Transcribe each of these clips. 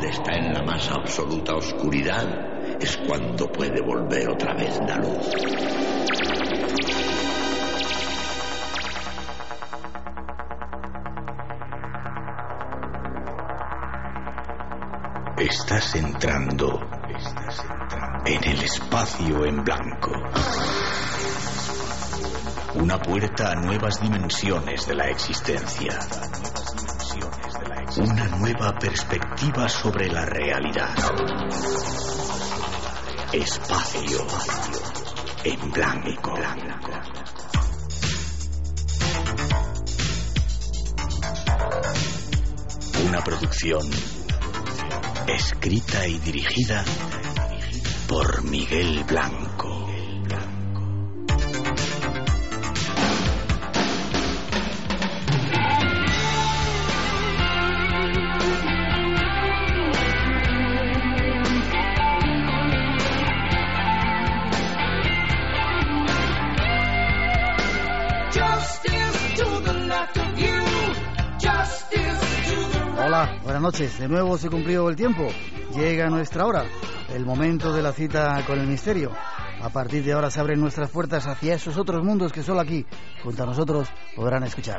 hombre está en la más absoluta oscuridad, es cuando puede volver otra vez la luz. Estás entrando en el espacio en blanco. Una puerta a nuevas dimensiones de la existencia. Una nueva perspectiva sobre la realidad. Espacio en blanco. Una producción escrita y dirigida por Miguel Blanco. Hola, buenas noches. De nuevo se cumplió el tiempo. Llega nuestra hora, el momento de la cita con el misterio. A partir de ahora se abren nuestras puertas hacia esos otros mundos que solo aquí, junto a nosotros, podrán escuchar.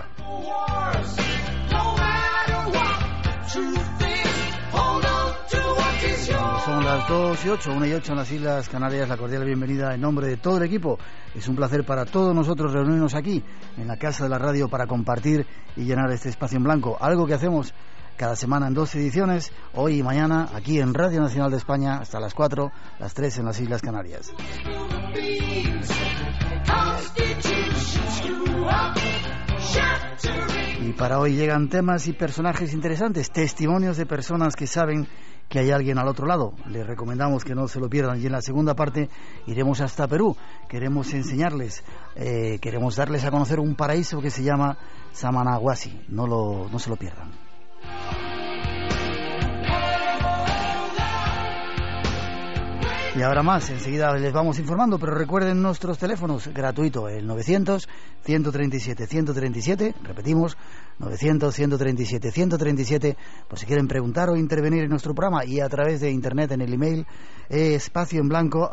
Son las 2:08, 1:08 en las Islas Canarias. La cordial bienvenida en nombre de todo el equipo. Es un placer para todos nosotros reunirnos aquí, en la Casa de la Radio, para compartir y llenar este espacio en blanco. Algo que hacemos cada semana en 2 ediciones, hoy y mañana, aquí en Radio Nacional de España, hasta las 4, las 3 en las Islas Canarias. Y para hoy llegan temas y personajes interesantes, testimonios de personas que saben que hay alguien al otro lado. Les recomendamos que no se lo pierdan. Y en la segunda parte iremos hasta Perú. Queremos enseñarles, queremos darles a conocer un paraíso que se llama Samanaguasi. No se lo pierdan. Y ahora más, enseguida les vamos informando, pero recuerden nuestros teléfonos, gratuito, el 900-137-137, repetimos, 900-137-137, por si quieren preguntar o intervenir en nuestro programa, y a través de internet en el email espacio en blanco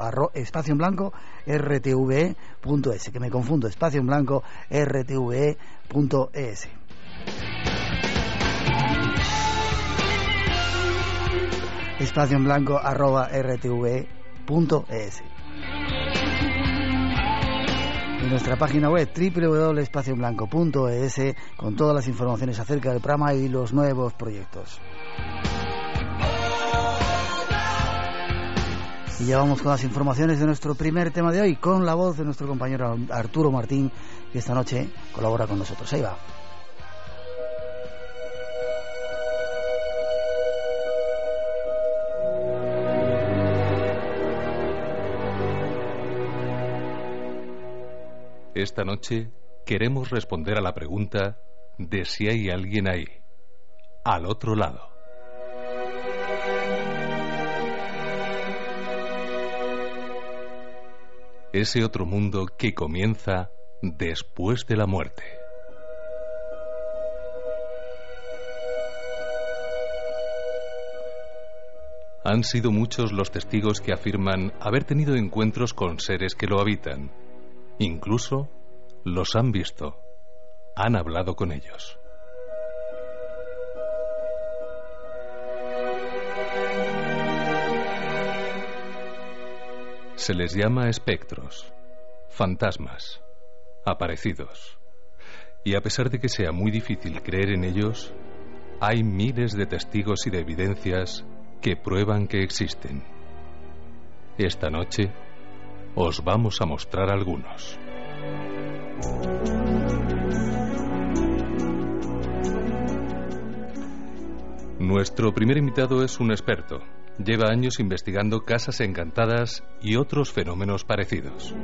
rtve.es, que me confundo, espacio en blanco rtve.es. espacio en blanco @rtve.es. En nuestra página web www.espacioenblanco.es, con todas las informaciones acerca del programa y los nuevos proyectos. Y ya vamos con las informaciones de nuestro primer tema de hoy, con la voz de nuestro compañero Arturo Martín, que esta noche colabora con nosotros. Ahí va. Esta noche queremos responder a la pregunta de si hay alguien ahí, al otro lado. Ese otro mundo que comienza después de la muerte. Han sido muchos los testigos que afirman haber tenido encuentros con seres que lo habitan. Incluso los han visto, han hablado con ellos. Se les llama espectros, fantasmas, aparecidos. Y a pesar de que sea muy difícil creer en ellos, hay miles de testigos y de evidencias que prueban que existen. Esta noche os vamos a mostrar algunos. Nuestro primer invitado es un experto. Lleva años investigando casas encantadas y otros fenómenos parecidos.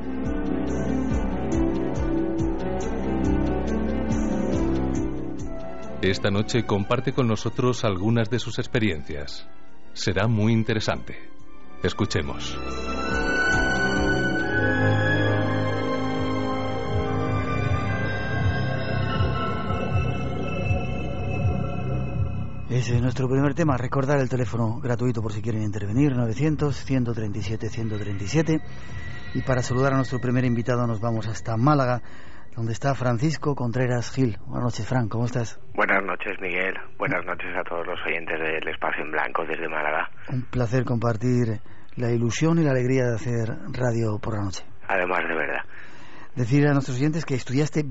Esta noche comparte con nosotros algunas de sus experiencias. Será muy interesante. Escuchemos. Ese es nuestro primer tema. Recordar el teléfono gratuito por si quieren intervenir, 900-137-137. Y para saludar a nuestro primer invitado nos vamos hasta Málaga, donde está Francisco Contreras Gil. Buenas noches, Fran, ¿cómo estás? Buenas noches, Miguel. Buenas noches a todos los oyentes del Espacio en Blanco desde Málaga. Un placer compartir la ilusión y la alegría de hacer radio por la noche. Además, de verdad. Decir a nuestros oyentes que estudiaste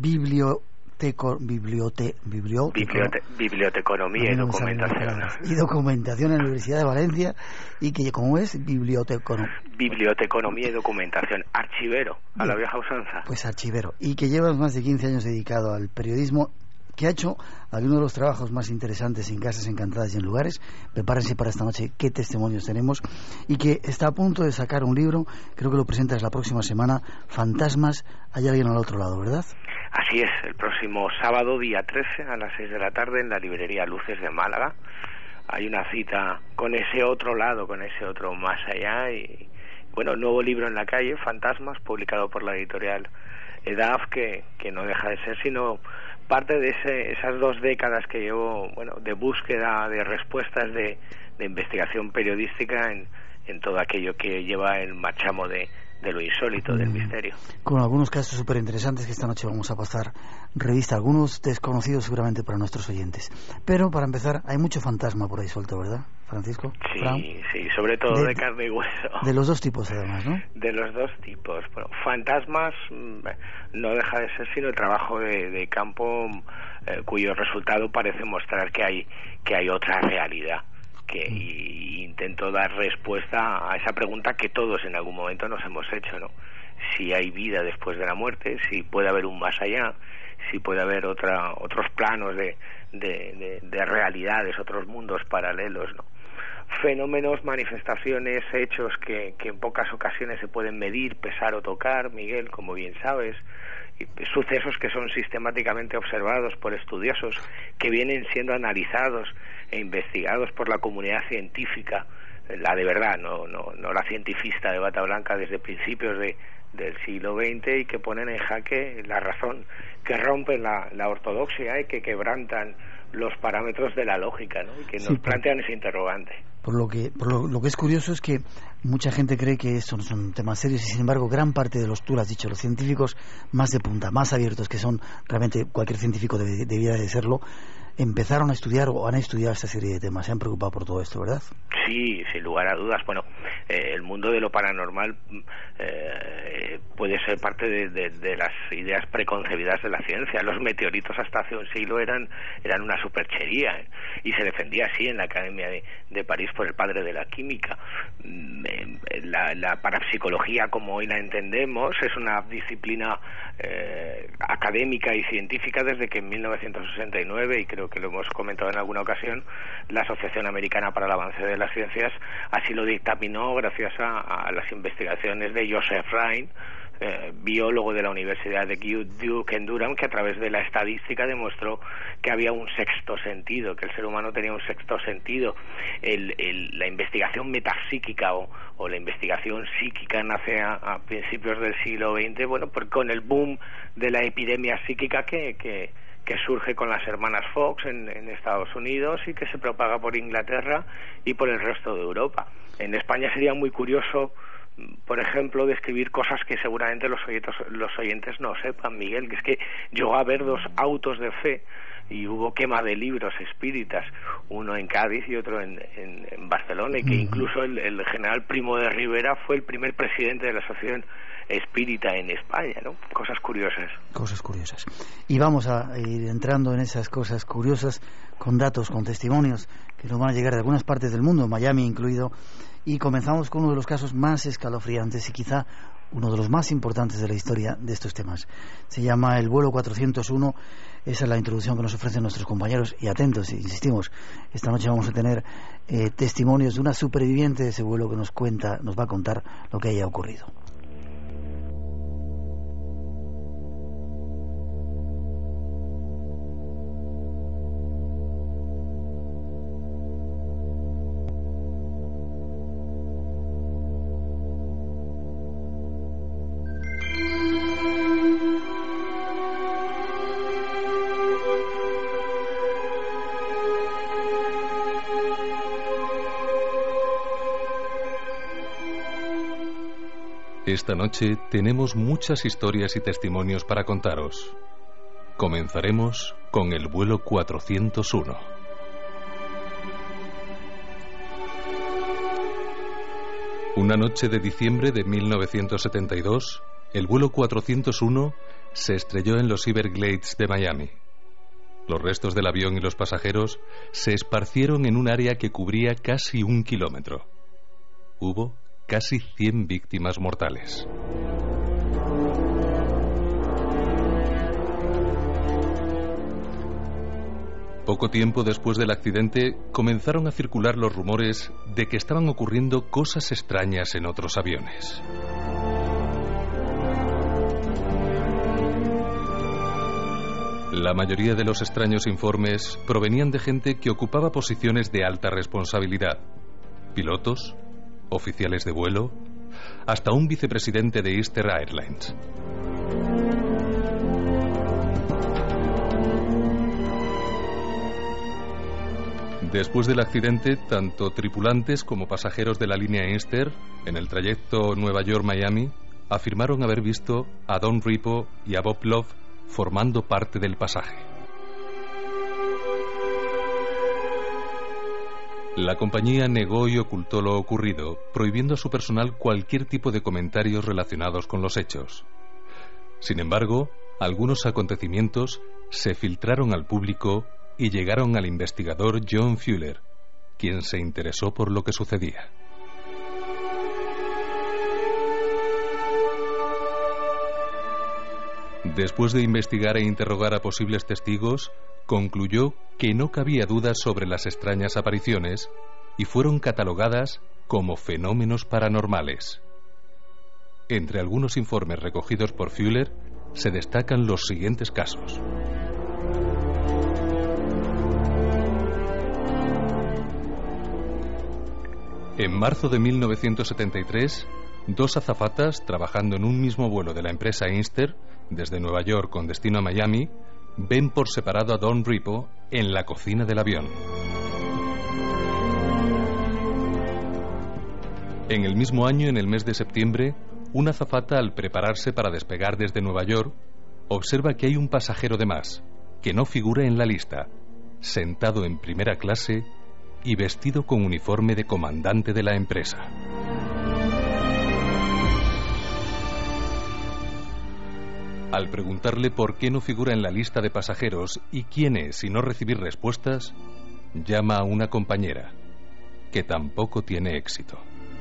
biblioteconomía y documentación. Y documentación en la Universidad de Valencia, y que, ¿cómo es? Biblioteconomía y documentación. Archivero, a la vieja usanza. Pues archivero. Y que llevas más de 15 años dedicado al periodismo, que ha hecho algunos de los trabajos más interesantes en Casas Encantadas y en Lugares. Prepárense para esta noche qué testimonios tenemos, y que está a punto de sacar un libro, creo que lo presentas la próxima semana, Fantasmas, hay alguien al otro lado, ¿verdad? Así es, el próximo sábado, día 13, a las 6 de la tarde, en la librería Luces de Málaga. Hay una cita con ese otro lado, con ese otro más allá, y bueno, nuevo libro en la calle, Fantasmas, publicado por la editorial EDAF, que no deja de ser sino parte de esas 2 décadas que llevo, bueno, de búsqueda de respuestas de investigación periodística en todo aquello que lleva el marchamo de lo insólito, del misterio. Con algunos casos súper interesantes que esta noche vamos a pasar revista, algunos desconocidos seguramente para nuestros oyentes. Pero para empezar, hay mucho fantasma por ahí suelto, ¿verdad, Francisco? Sí, Fran. Sí, sobre todo de carne y hueso. De los 2 tipos además, ¿no? De los 2 tipos. Bueno, fantasmas no deja de ser sino el trabajo de campo cuyo resultado parece mostrar que hay otra realidad. Y intento dar respuesta a esa pregunta que todos en algún momento nos hemos hecho, ¿no? Si hay vida después de la muerte, si puede haber un más allá, si puede haber otros planos de realidades, otros mundos paralelos, ¿no? Fenómenos, manifestaciones, hechos que en pocas ocasiones se pueden medir, pesar o tocar, Miguel, como bien sabes, sucesos que son sistemáticamente observados por estudiosos, que vienen siendo analizados e investigados por la comunidad científica, la de verdad, no la cientifista de bata blanca desde principios del siglo XX, y que ponen en jaque la razón, que rompen la ortodoxia y que quebrantan los parámetros de la lógica, ¿no? Y que nos plantean ese interrogante. Lo que es curioso es que mucha gente cree que estos son temas serios, y sin embargo gran parte de tú lo has dicho, los científicos más de punta, más abiertos, que son realmente cualquier científico debía de serlo, empezaron a estudiar o han estudiado esta serie de temas, se han preocupado por todo esto, ¿verdad? Sí, sin lugar a dudas. Bueno, el mundo de lo paranormal puede ser parte de las ideas preconcebidas de la ciencia. Los meteoritos hasta hace un siglo eran una superchería, y se defendía así en la Academia de París por el padre de la química. La parapsicología, como hoy la entendemos, es una disciplina académica y científica desde que en 1969, y creo que lo hemos comentado en alguna ocasión, la Asociación Americana para el Avance de las Ciencias así lo dictaminó gracias a las investigaciones de Joseph Rhine, biólogo de la Universidad de Duke en Durham, que a través de la estadística demostró que había un sexto sentido, que el ser humano tenía un sexto sentido. La investigación metapsíquica o la investigación psíquica nace a principios del siglo XX, bueno, con el boom de la epidemia psíquica que surge con las hermanas Fox en Estados Unidos, y que se propaga por Inglaterra y por el resto de Europa. En España sería muy curioso, por ejemplo, describir cosas que seguramente los oyentes no sepan, Miguel, que es que llegó a haber 2 autos de fe y hubo quema de libros espíritas, uno en Cádiz y otro en Barcelona, y que incluso el general Primo de Rivera fue el primer presidente de la Asociación Espírita en España, ¿no? Cosas curiosas. Cosas curiosas. Y vamos a ir entrando en esas cosas curiosas con datos, con testimonios que nos van a llegar de algunas partes del mundo, Miami incluido, y comenzamos con uno de los casos más escalofriantes y quizá uno de los más importantes de la historia de estos temas. Se llama el vuelo 401. Esa es la introducción que nos ofrecen nuestros compañeros, y atentos, insistimos, esta noche vamos a tener testimonios de una superviviente de ese vuelo que nos va a contar lo que haya ocurrido. Esta noche tenemos muchas historias y testimonios para contaros. Comenzaremos con el vuelo 401. Una noche de diciembre de 1972, el vuelo 401 se estrelló en los Everglades de Miami. Los restos del avión y los pasajeros se esparcieron en un área que cubría casi 1 kilómetro. Hubo casi 100 víctimas mortales. Poco tiempo después del accidente, comenzaron a circular los rumores de que estaban ocurriendo cosas extrañas en otros aviones. La mayoría de los extraños informes provenían de gente que ocupaba posiciones de alta responsabilidad: pilotos, oficiales de vuelo, hasta un vicepresidente de Easter Airlines. Después del accidente, tanto tripulantes como pasajeros de la línea Easter, en el trayecto Nueva York-Miami, afirmaron haber visto a Don Repo y a Bob Love formando parte del pasaje. La compañía negó y ocultó lo ocurrido, prohibiendo a su personal cualquier tipo de comentarios relacionados con los hechos. Sin embargo, algunos acontecimientos se filtraron al público y llegaron al investigador John Fuller, quien se interesó por lo que sucedía. Después de investigar e interrogar a posibles testigos, concluyó que no cabía duda sobre las extrañas apariciones y fueron catalogadas como fenómenos paranormales. Entre algunos informes recogidos por Fuller se destacan los siguientes casos. En marzo de 1973, 2 azafatas trabajando en un mismo vuelo de la empresa Easter, desde Nueva York con destino a Miami, ven por separado a Don Repo en la cocina del avión. En el mismo año, en el mes de septiembre, una azafata, al prepararse para despegar desde Nueva York, observa que hay un pasajero de más, que no figura en la lista, sentado en primera clase y vestido con uniforme de comandante de la empresa. Al preguntarle por qué no figura en la lista de pasajeros y quién es y no recibir respuestas, llama a una compañera, que tampoco tiene éxito.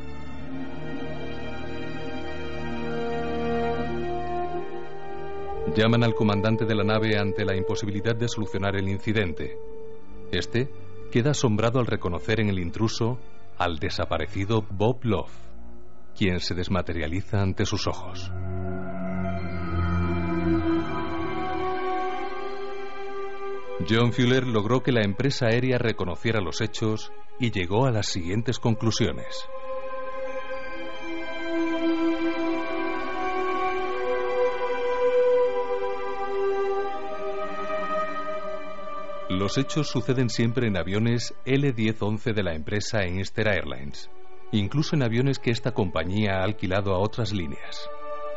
Llaman al comandante de la nave ante la imposibilidad de solucionar el incidente. Este queda asombrado al reconocer en el intruso al desaparecido Bob Love, quien se desmaterializa ante sus ojos. John Fuller logró que la empresa aérea reconociera los hechos y llegó a las siguientes conclusiones. Los hechos suceden siempre en aviones L-1011 de la empresa Easter Airlines, incluso en aviones que esta compañía ha alquilado a otras líneas.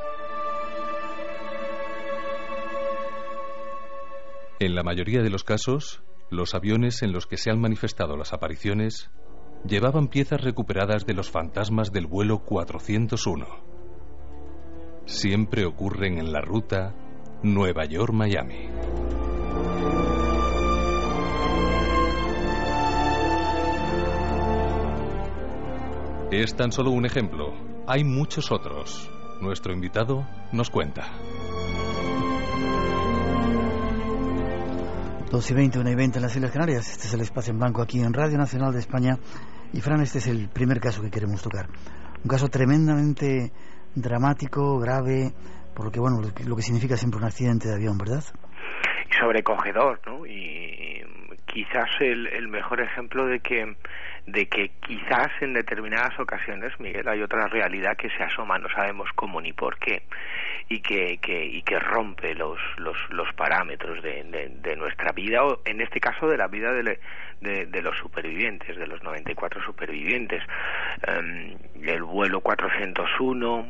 En la mayoría de los casos, los aviones en los que se han manifestado las apariciones llevaban piezas recuperadas de los fantasmas del vuelo 401. Siempre ocurren en la ruta Nueva York-Miami. Es tan solo un ejemplo. Hay muchos otros. Nuestro invitado nos cuenta. 12:20, 1:20 en las Islas Canarias. Este es el Espacio en Blanco aquí en Radio Nacional de España. Y Fran, este es el primer caso que queremos tocar. Un caso tremendamente dramático, grave, por lo que, bueno, lo que significa siempre un accidente de avión, ¿verdad? Y sobrecogedor, ¿no? Y quizás el mejor ejemplo de que quizás en determinadas ocasiones, Miguel, hay otra realidad que se asoma, no sabemos cómo ni por qué, y que rompe los parámetros de nuestra vida, o en este caso de la vida de los supervivientes, de los 94 supervivientes. El vuelo 401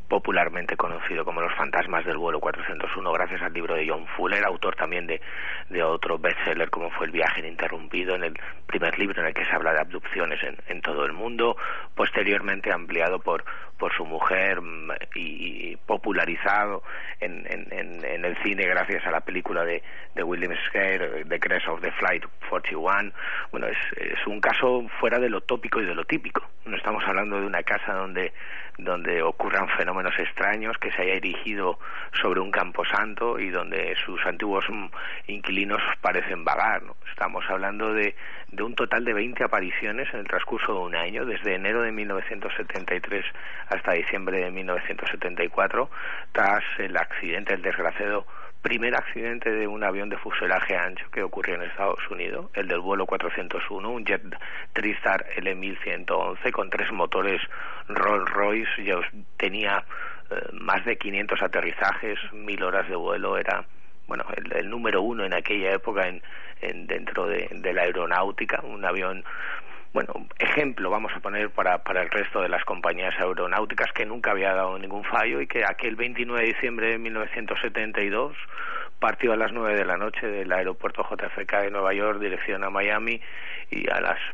popularmente conocido como Los fantasmas del vuelo 401, gracias al libro de John Fuller, autor también de otro bestseller como fue El viaje ininterrumpido, en el primer libro en el que se habla de abducciones en todo el mundo, posteriormente ampliado por su mujer y popularizado en el cine gracias a la película de William Scare, The Crash of the Flight 41. Bueno, es un caso fuera de lo tópico y de lo típico. No estamos hablando de una casa donde ocurran fenómenos extraños, que se haya erigido sobre un camposanto y donde sus antiguos inquilinos parecen vagar, ¿no? Estamos hablando de un total de 20 apariciones en el transcurso de un año, desde enero de 1973 hasta diciembre de 1974, tras el desgraciado primer accidente de un avión de fuselaje ancho que ocurrió en Estados Unidos, el del vuelo 401, un jet TriStar L1111 con 3 motores Rolls-Royce, ya tenía más de 500 aterrizajes, 1000 horas de vuelo, era el número 1 en aquella época dentro de la aeronáutica, un avión, ejemplo vamos a poner para el resto de las compañías aeronáuticas, que nunca había dado ningún fallo y que aquel 29 de diciembre de 1972 partió a las 9 de la noche del aeropuerto JFK de Nueva York dirección a Miami, y a las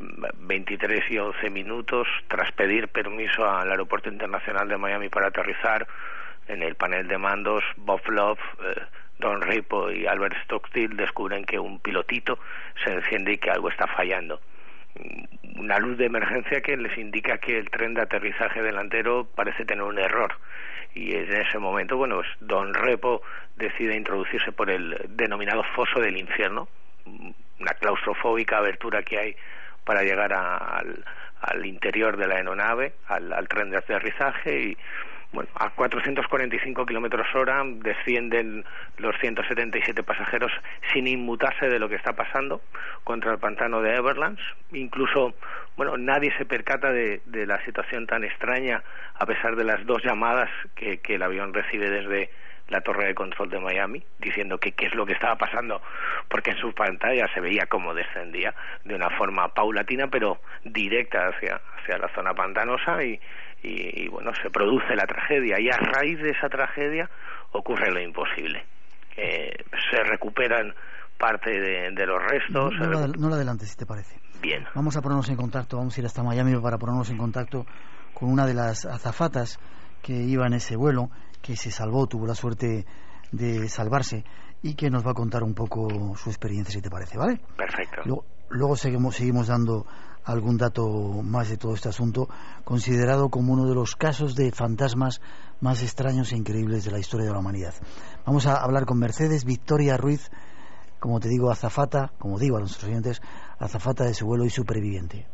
23:11 tras pedir permiso al aeropuerto internacional de Miami para aterrizar, en el panel de mandos Bob Love, Don Ripo y Albert Stockstill descubren que un pilotito se enciende y que algo está fallando. Una luz de emergencia que les indica que el tren de aterrizaje delantero parece tener un error, y en ese momento Don Repo decide introducirse por el denominado foso del infierno, una claustrofóbica abertura que hay para llegar al interior de la aeronave, al tren de aterrizaje, y a 445 kilómetros hora descienden los 177 pasajeros sin inmutarse de lo que está pasando contra el pantano de Everlands. Incluso, nadie se percata de la situación tan extraña, a pesar de las 2 llamadas que el avión recibe desde la torre de control de Miami, diciendo que qué es lo que estaba pasando, porque en su pantalla se veía cómo descendía de una forma paulatina pero directa hacia la zona pantanosa, y se produce la tragedia, y a raíz de esa tragedia ocurre lo imposible. Se recuperan parte de los restos. No lo adelantes, si te parece. Bien. Vamos a ponernos en contacto, vamos a ir hasta Miami para ponernos en contacto con una de las azafatas que iba en ese vuelo, que se salvó, tuvo la suerte de salvarse, y que nos va a contar un poco su experiencia, si te parece, ¿vale? Perfecto. Luego seguimos dando algún dato más de todo este asunto, considerado como uno de los casos de fantasmas más extraños e increíbles de la historia de la humanidad. Vamos a hablar con Mercedes Victoria Ruiz, como te digo, azafata, como digo a nuestros oyentes, azafata de ese vuelo y superviviente.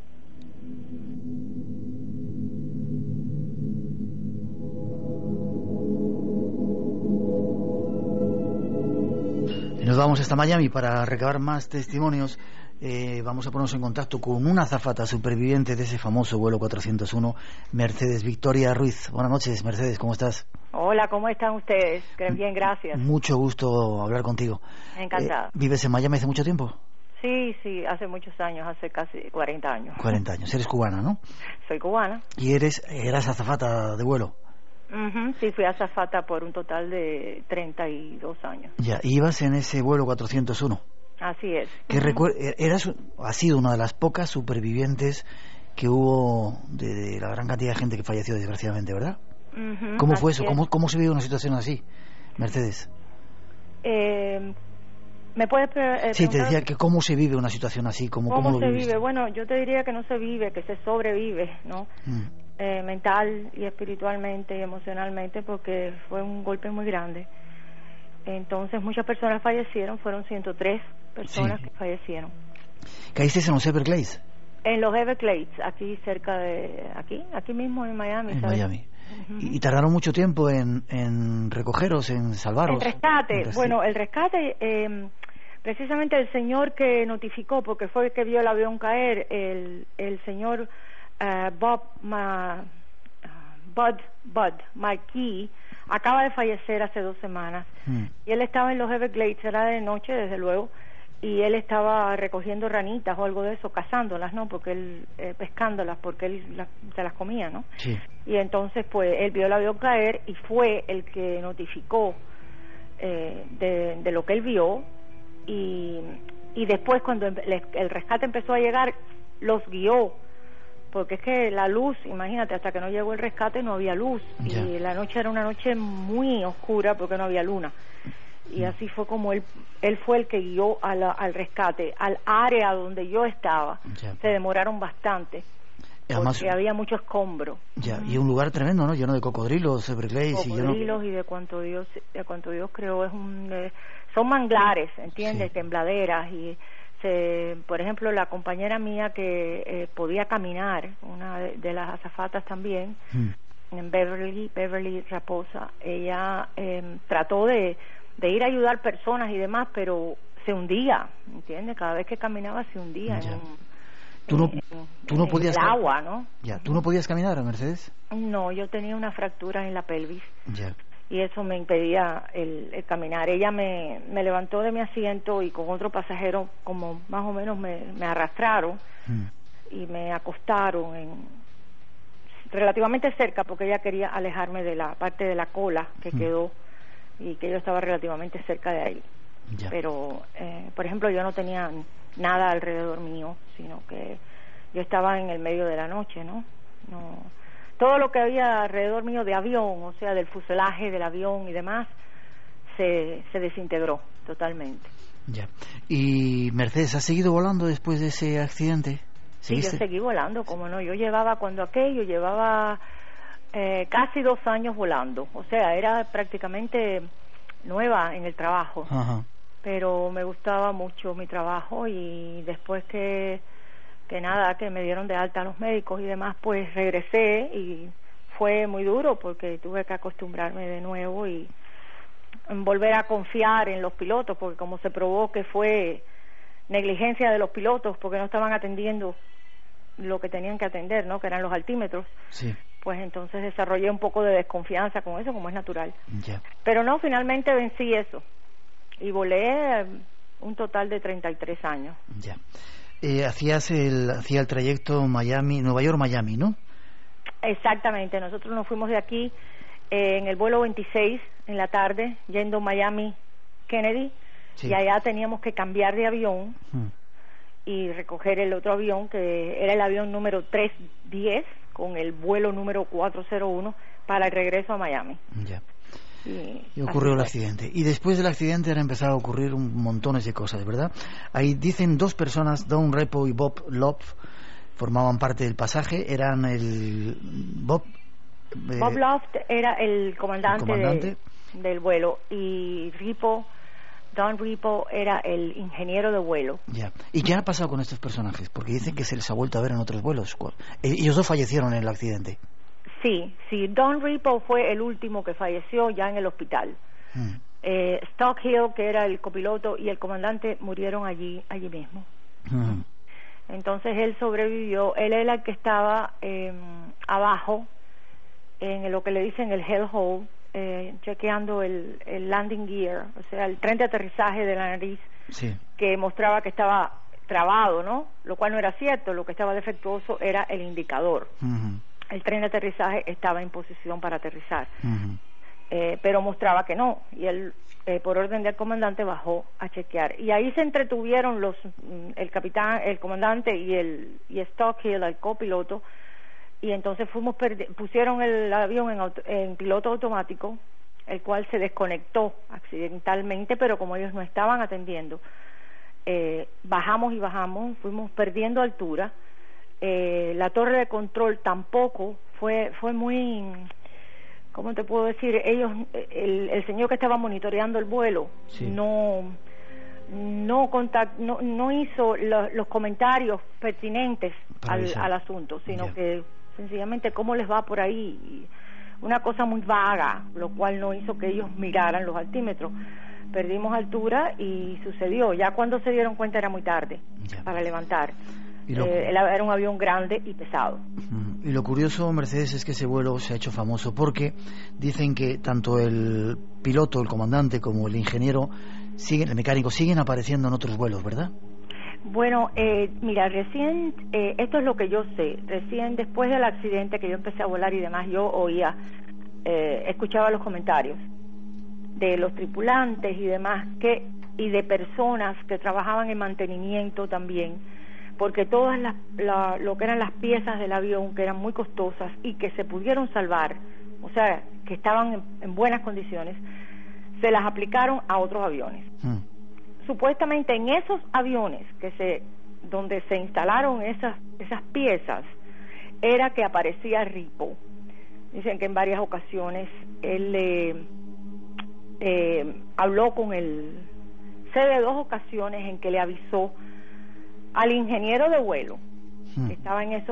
Y nos vamos hasta Miami para recabar más testimonios. Vamos a ponernos en contacto con una azafata superviviente de ese famoso vuelo 401, Mercedes Victoria Ruiz. Buenas noches, Mercedes, ¿cómo estás? Hola, ¿cómo están ustedes? Bien, gracias. Mucho gusto hablar contigo. Encantada. ¿Vives en Miami hace mucho tiempo? Sí, hace muchos años, hace casi 40 años. 40 años. Eres cubana, ¿no? Soy cubana. ¿Y eras azafata de vuelo? Sí, fui azafata por un total de 32 años. Ya, ¿y ibas en ese vuelo 401? Así es. Has sido una de las pocas supervivientes que hubo de la gran cantidad de gente que falleció desgraciadamente, ¿verdad? ¿Cómo fue eso? ¿Cómo se vive una situación así, Mercedes? ¿Me puedes preguntar? Sí, te decía que cómo se vive una situación así, ¿cómo lo se viviste? vive? Bueno, yo te diría que no se vive, que se sobrevive, ¿no? Mental y espiritualmente y emocionalmente, porque fue un golpe muy grande. Entonces muchas personas fallecieron, fueron 103 personas que fallecieron. ¿Caíste en los Everglades? En los Everglades, aquí cerca de aquí mismo en Miami. En Miami. ¿Y tardaron mucho tiempo en recogeros, en salvaros? El rescate. Bueno, el rescate, precisamente el señor que notificó, porque fue el que vio el avión caer, el señor Bud Marquis, acaba de fallecer hace 2 semanas. Y él estaba en los Everglades, era de noche desde luego, y él estaba recogiendo ranitas o algo de eso, cazándolas, ¿no? Porque él, pescándolas, porque él se las comía, ¿no? Sí. Y entonces, pues, él vio el avión caer y fue el que notificó de lo que él vio, y después cuando el rescate empezó a llegar, los guió, porque es que la luz, imagínate, hasta que no llegó el rescate no había luz, y la noche era una noche muy oscura porque no había luna. Y así fue como él fue el que guió al rescate, al área donde yo estaba. Se demoraron bastante, además, porque había mucho escombro. Y un lugar tremendo, ¿no? Lleno de cocodrilos, Everglades. Cocodrilos y de cuanto Dios creó. Son manglares, ¿entiendes? Tembladeras. Y por ejemplo, la compañera mía que podía caminar, una de las azafatas también, en Beverly Raposa, ella trató de ir a ayudar personas y demás, pero se hundía, ¿entiendes? Cada vez que caminaba se hundía Tú no podías el agua, ¿no? ¿Tú no podías caminar, Mercedes? No, yo tenía una fractura en la pelvis y eso me impedía el caminar. Ella me levantó de mi asiento y con otro pasajero como más o menos me arrastraron y me acostaron relativamente cerca, porque ella quería alejarme de la parte de la cola que quedó, y que yo estaba relativamente cerca de ahí. Pero por ejemplo, yo no tenía nada alrededor mío, sino que yo estaba en el medio de la noche, ¿no? Todo lo que había alrededor mío de avión, o sea, del fuselaje del avión y demás, se desintegró totalmente. Y Mercedes, ¿has seguido volando después de ese accidente? Sí, yo seguí volando, como no. Yo llevaba casi 2 años volando, o sea, era prácticamente nueva en el trabajo. Pero me gustaba mucho mi trabajo, y después que me dieron de alta a los médicos y demás, pues regresé, y fue muy duro porque tuve que acostumbrarme de nuevo y volver a confiar en los pilotos, porque como se probó que fue negligencia de los pilotos porque no estaban atendiendo lo que tenían que atender, ¿no? Que eran los altímetros. Pues entonces desarrollé un poco de desconfianza con eso, como es natural. Pero no, finalmente vencí eso y volé un total de 33 años. Hacía el trayecto Nueva York-Miami, ¿no? Exactamente, nosotros nos fuimos de aquí en el vuelo 26 en la tarde, yendo Miami-Kennedy, y allá teníamos que cambiar de avión y recoger el otro avión, que era el avión número 310, con el vuelo número 401 para el regreso a Miami. Y ocurrió el accidente. Y después del accidente han empezado a ocurrir montones de cosas, ¿verdad? Ahí dicen 2 personas, Don Repo y Bob Love, formaban parte del pasaje. Eran el Bob Love era el comandante del vuelo, y Don Repo era el ingeniero de vuelo. ¿Y qué ha pasado con estos personajes? Porque dicen que se les ha vuelto a ver en otros vuelos. Ellos 2 fallecieron en el accidente. Sí, Don Repo fue el último que falleció ya en el hospital. Stockhill, que era el copiloto, y el comandante murieron allí mismo. Entonces él sobrevivió. Él era el que estaba abajo, en lo que le dicen el hell hole, chequeando el landing gear, o sea, el tren de aterrizaje de la nariz, que mostraba que estaba trabado, ¿no? Lo cual no era cierto. Lo que estaba defectuoso era el indicador. El tren de aterrizaje estaba en posición para aterrizar, pero mostraba que no, y él por orden del comandante bajó a chequear, y ahí se entretuvieron el capitán, el comandante y Stockhill, el copiloto, y entonces pusieron el avión en piloto automático, el cual se desconectó accidentalmente, pero como ellos no estaban atendiendo, bajamos, fuimos perdiendo altura. La torre de control tampoco fue muy, ¿cómo te puedo decir? El señor que estaba monitoreando el vuelo no hizo los comentarios pertinentes al asunto, sino que sencillamente cómo les va por ahí, una cosa muy vaga, lo cual no hizo que ellos miraran los altímetros. Perdimos altura y sucedió. Ya cuando se dieron cuenta era muy tarde para levantar. Era un avión grande y pesado. Y lo curioso, Mercedes, es que ese vuelo se ha hecho famoso porque dicen que tanto el piloto, el comandante, como el ingeniero el mecánico, siguen apareciendo en otros vuelos, ¿verdad? Bueno, mira, recién, esto es lo que yo sé, recién después del accidente que yo empecé a volar y demás, yo oía, escuchaba los comentarios de los tripulantes y demás, y de personas que trabajaban en mantenimiento también, porque todas lo que eran las piezas del avión, que eran muy costosas y que se pudieron salvar, o sea, que estaban en buenas condiciones, se las aplicaron a otros aviones. Supuestamente en esos aviones donde se instalaron esas piezas, era que aparecía Ripo. Dicen que en varias ocasiones él habló con él. Sé de 2 ocasiones en que le avisó al ingeniero de vuelo, que estaba en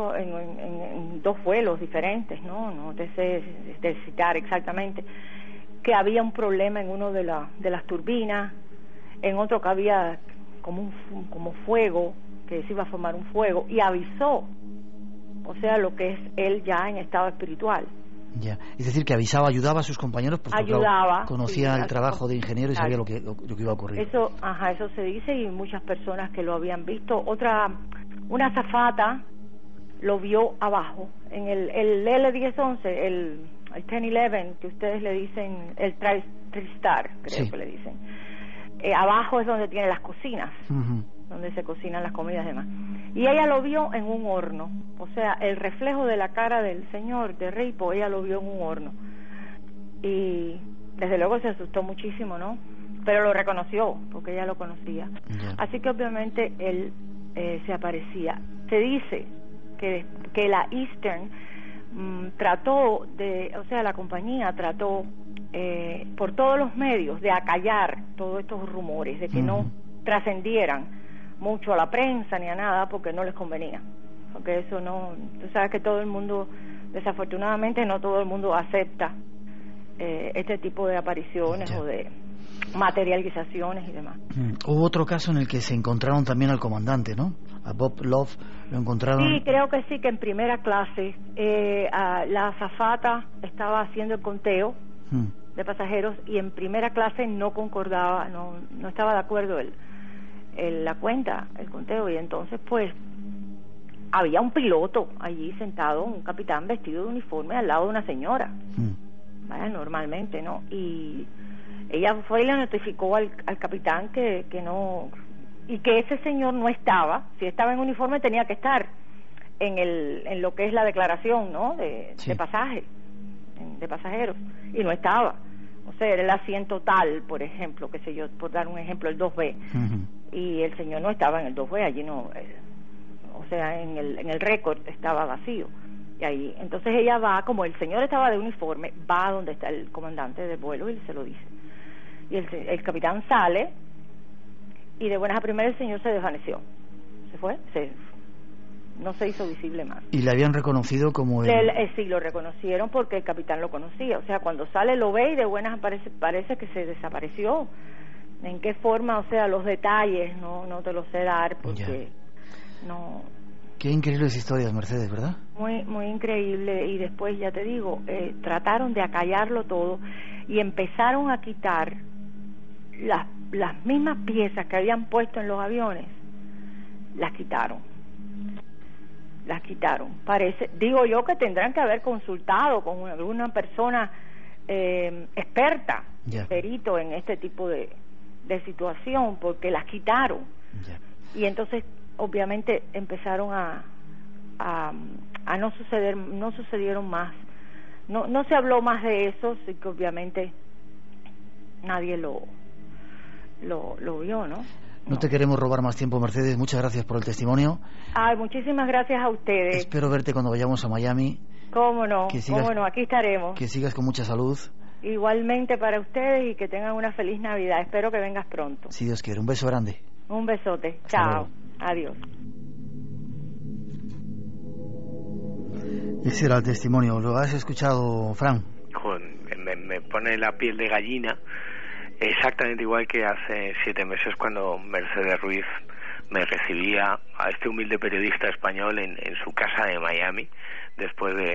2 vuelos diferentes, no te sé citar exactamente, que había un problema en uno de las turbinas, en otro que había como fuego, que se iba a formar un fuego, y avisó, o sea, lo que es él ya en estado espiritual. Ya, es decir, que avisaba, ayudaba a sus compañeros, pues ayudaba, conocía el trabajo de ingeniero y sabía lo que iba a ocurrir. Eso se dice, y muchas personas que lo habían visto. Una azafata lo vio abajo, en el L1011, el 1011, que ustedes le dicen, el TriStar, creo que le dicen. Abajo es donde tiene las cocinas, donde se cocinan las comidas y demás. Y ella lo vio en un horno, o sea, el reflejo de la cara del señor de Ripo, ella lo vio en un horno. Y desde luego se asustó muchísimo, ¿no? Pero lo reconoció, porque ella lo conocía. Así que obviamente él se aparecía. Se dice que la Eastern trató la compañía trató por todos los medios de acallar todos estos rumores, de que no trascendieran mucho a la prensa ni a nada, porque no les convenía, porque eso no, tú sabes que todo el mundo, desafortunadamente no todo el mundo acepta este tipo de apariciones o de materializaciones y demás. Hubo otro caso en el que se encontraron también al comandante, ¿no? A Bob Love lo encontraron. Sí, creo que sí, que en primera clase la azafata estaba haciendo el conteo de pasajeros, y en primera clase no concordaba, no estaba de acuerdo la cuenta, el conteo, y entonces pues había un piloto allí sentado, un capitán vestido de uniforme al lado de una señora, vaya, normalmente, ¿no? Y ella fue y le notificó al capitán que no, y que ese señor no estaba, si estaba en uniforme tenía que estar en lo que es la declaración, ¿no? De pasaje, de pasajeros, y no estaba. O sea, era el asiento tal, por ejemplo, qué sé yo, por dar un ejemplo, el 2B, y el señor no estaba en el 2B, allí no, o sea, en el récord estaba vacío. Y ahí, entonces ella va, como el señor estaba de uniforme, va donde está el comandante del vuelo y se lo dice. Y el capitán sale, y de buenas a primeras el señor se desvaneció. Se fue, no se hizo visible más. ¿Y le habían reconocido como sí, lo reconocieron porque el capitán lo conocía. O sea, cuando sale lo ve y de buenas parece que se desapareció. ¿En qué forma? O sea, los detalles no te los sé dar porque no... Qué increíbles historias, Mercedes, ¿verdad? Muy, muy increíble. Y después, ya te digo, trataron de acallarlo todo y empezaron a quitar las mismas piezas que habían puesto en los aviones. Las quitaron. Digo yo que tendrán que haber consultado con alguna persona experta, perito en este tipo de situación, porque las quitaron. Y entonces obviamente empezaron a no sucedieron más, no se habló más de eso, sí, que obviamente nadie lo vio, ¿no? No te queremos robar más tiempo, Mercedes. Muchas gracias por el testimonio. Ay, muchísimas gracias a ustedes. Espero verte cuando vayamos a Miami. Cómo no, aquí estaremos. Que sigas con mucha salud. Igualmente para ustedes, y que tengan una feliz Navidad. Espero que vengas pronto. Si Dios quiere. Un beso grande. Un besote. Hasta Chao. luego. Adiós. Ese era el testimonio. ¿Lo has escuchado, Fran? Me pone la piel de gallina. Exactamente igual que hace 7 meses cuando Mercedes Ruiz me recibía a este humilde periodista español en su casa de Miami, después de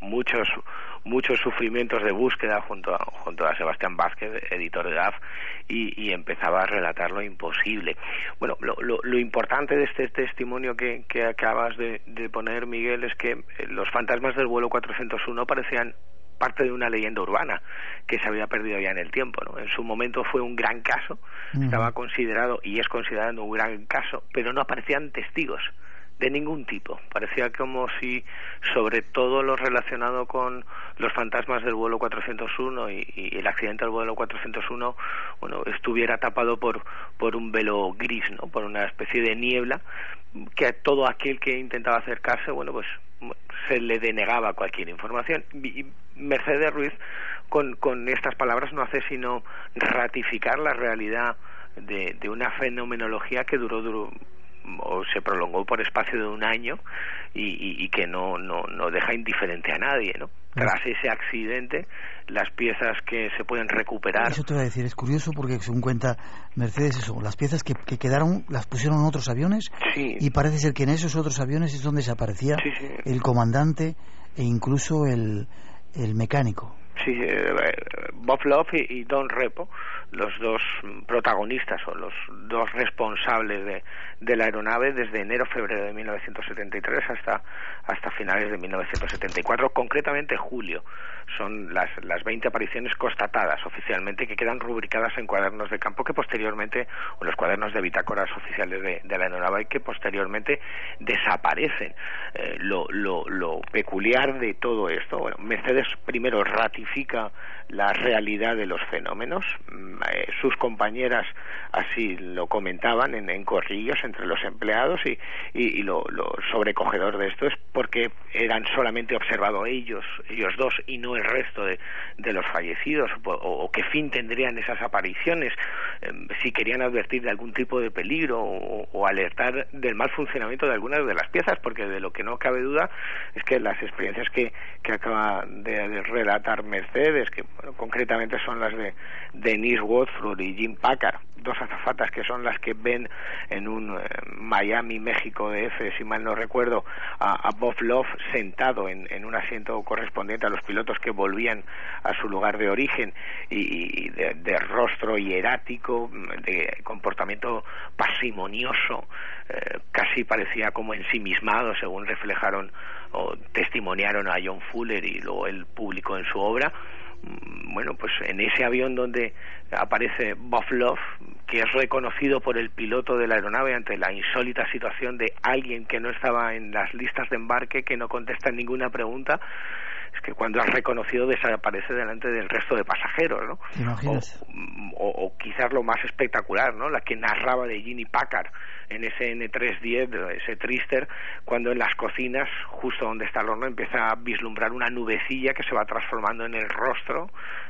muchos sufrimientos de búsqueda junto a Sebastián Vázquez, editor de DAF, y empezaba a relatar lo imposible. Bueno, lo importante de este testimonio que acabas de poner, Miguel, es que los fantasmas del vuelo 401 parecían parte de una leyenda urbana que se había perdido ya en el tiempo, ¿no? En su momento fue un gran caso, estaba considerado y es considerado un gran caso, pero no aparecían testigos de ningún tipo. Parecía como si sobre todo lo relacionado con los fantasmas del vuelo 401 y el accidente del vuelo 401, bueno, estuviera tapado por un velo gris, ¿no? Por una especie de niebla que a todo aquel que intentaba acercarse, bueno, pues se le denegaba cualquier información. Y Mercedes Ruiz con estas palabras no hace sino ratificar la realidad de una fenomenología que duró o se prolongó por espacio de un año y que no deja indiferente a nadie, ¿no? Tras ese accidente, las piezas que se pueden recuperar... Eso te voy a decir, es curioso porque según cuenta Mercedes, las piezas que quedaron las pusieron en otros aviones, sí, y parece ser que en esos otros aviones es donde desaparecía el comandante e incluso el mecánico. Sí, Bob Love y Don Repo, los dos protagonistas o los dos responsables de la aeronave desde enero-febrero de 1973 hasta finales de 1974, concretamente julio. Son las 20 apariciones constatadas oficialmente que quedan rubricadas en cuadernos de campo que posteriormente, o los cuadernos de bitácoras oficiales de la aeronave, que posteriormente desaparecen. Lo peculiar de todo esto, bueno, Mercedes primero ratifica la realidad de los fenómenos. Sus compañeras así lo comentaban en corrillos entre los empleados, y lo sobrecogedor de esto es porque eran solamente observados ellos dos y no el resto de los fallecidos, o qué fin tendrían esas apariciones, si querían advertir de algún tipo de peligro o alertar del mal funcionamiento de algunas de las piezas, porque de lo que no cabe duda es que las experiencias que acaba de relatar Mercedes, que bueno, concretamente son las de Denise Woodford y Jim Packard, dos azafatas que son las que ven en un Miami, México DF, si mal no recuerdo, a Bob Love sentado en un asiento correspondiente a los pilotos que volvían a su lugar de origen, y de rostro hierático, de comportamiento parsimonioso, casi parecía como ensimismado, según reflejaron o testimoniaron a John Fuller y luego él publicó en su obra. Bueno, pues en ese avión donde aparece Bob Love, que es reconocido por el piloto de la aeronave ante la insólita situación de alguien que no estaba en las listas de embarque, que no contesta ninguna pregunta, es que cuando es reconocido desaparece delante del resto de pasajeros, ¿no? ¿Te imaginas? O quizás lo más espectacular, ¿no? La que narraba de Ginny Packard en ese N310, ese Trister, cuando en las cocinas, justo donde está el horno, empieza a vislumbrar una nubecilla que se va transformando en el rostro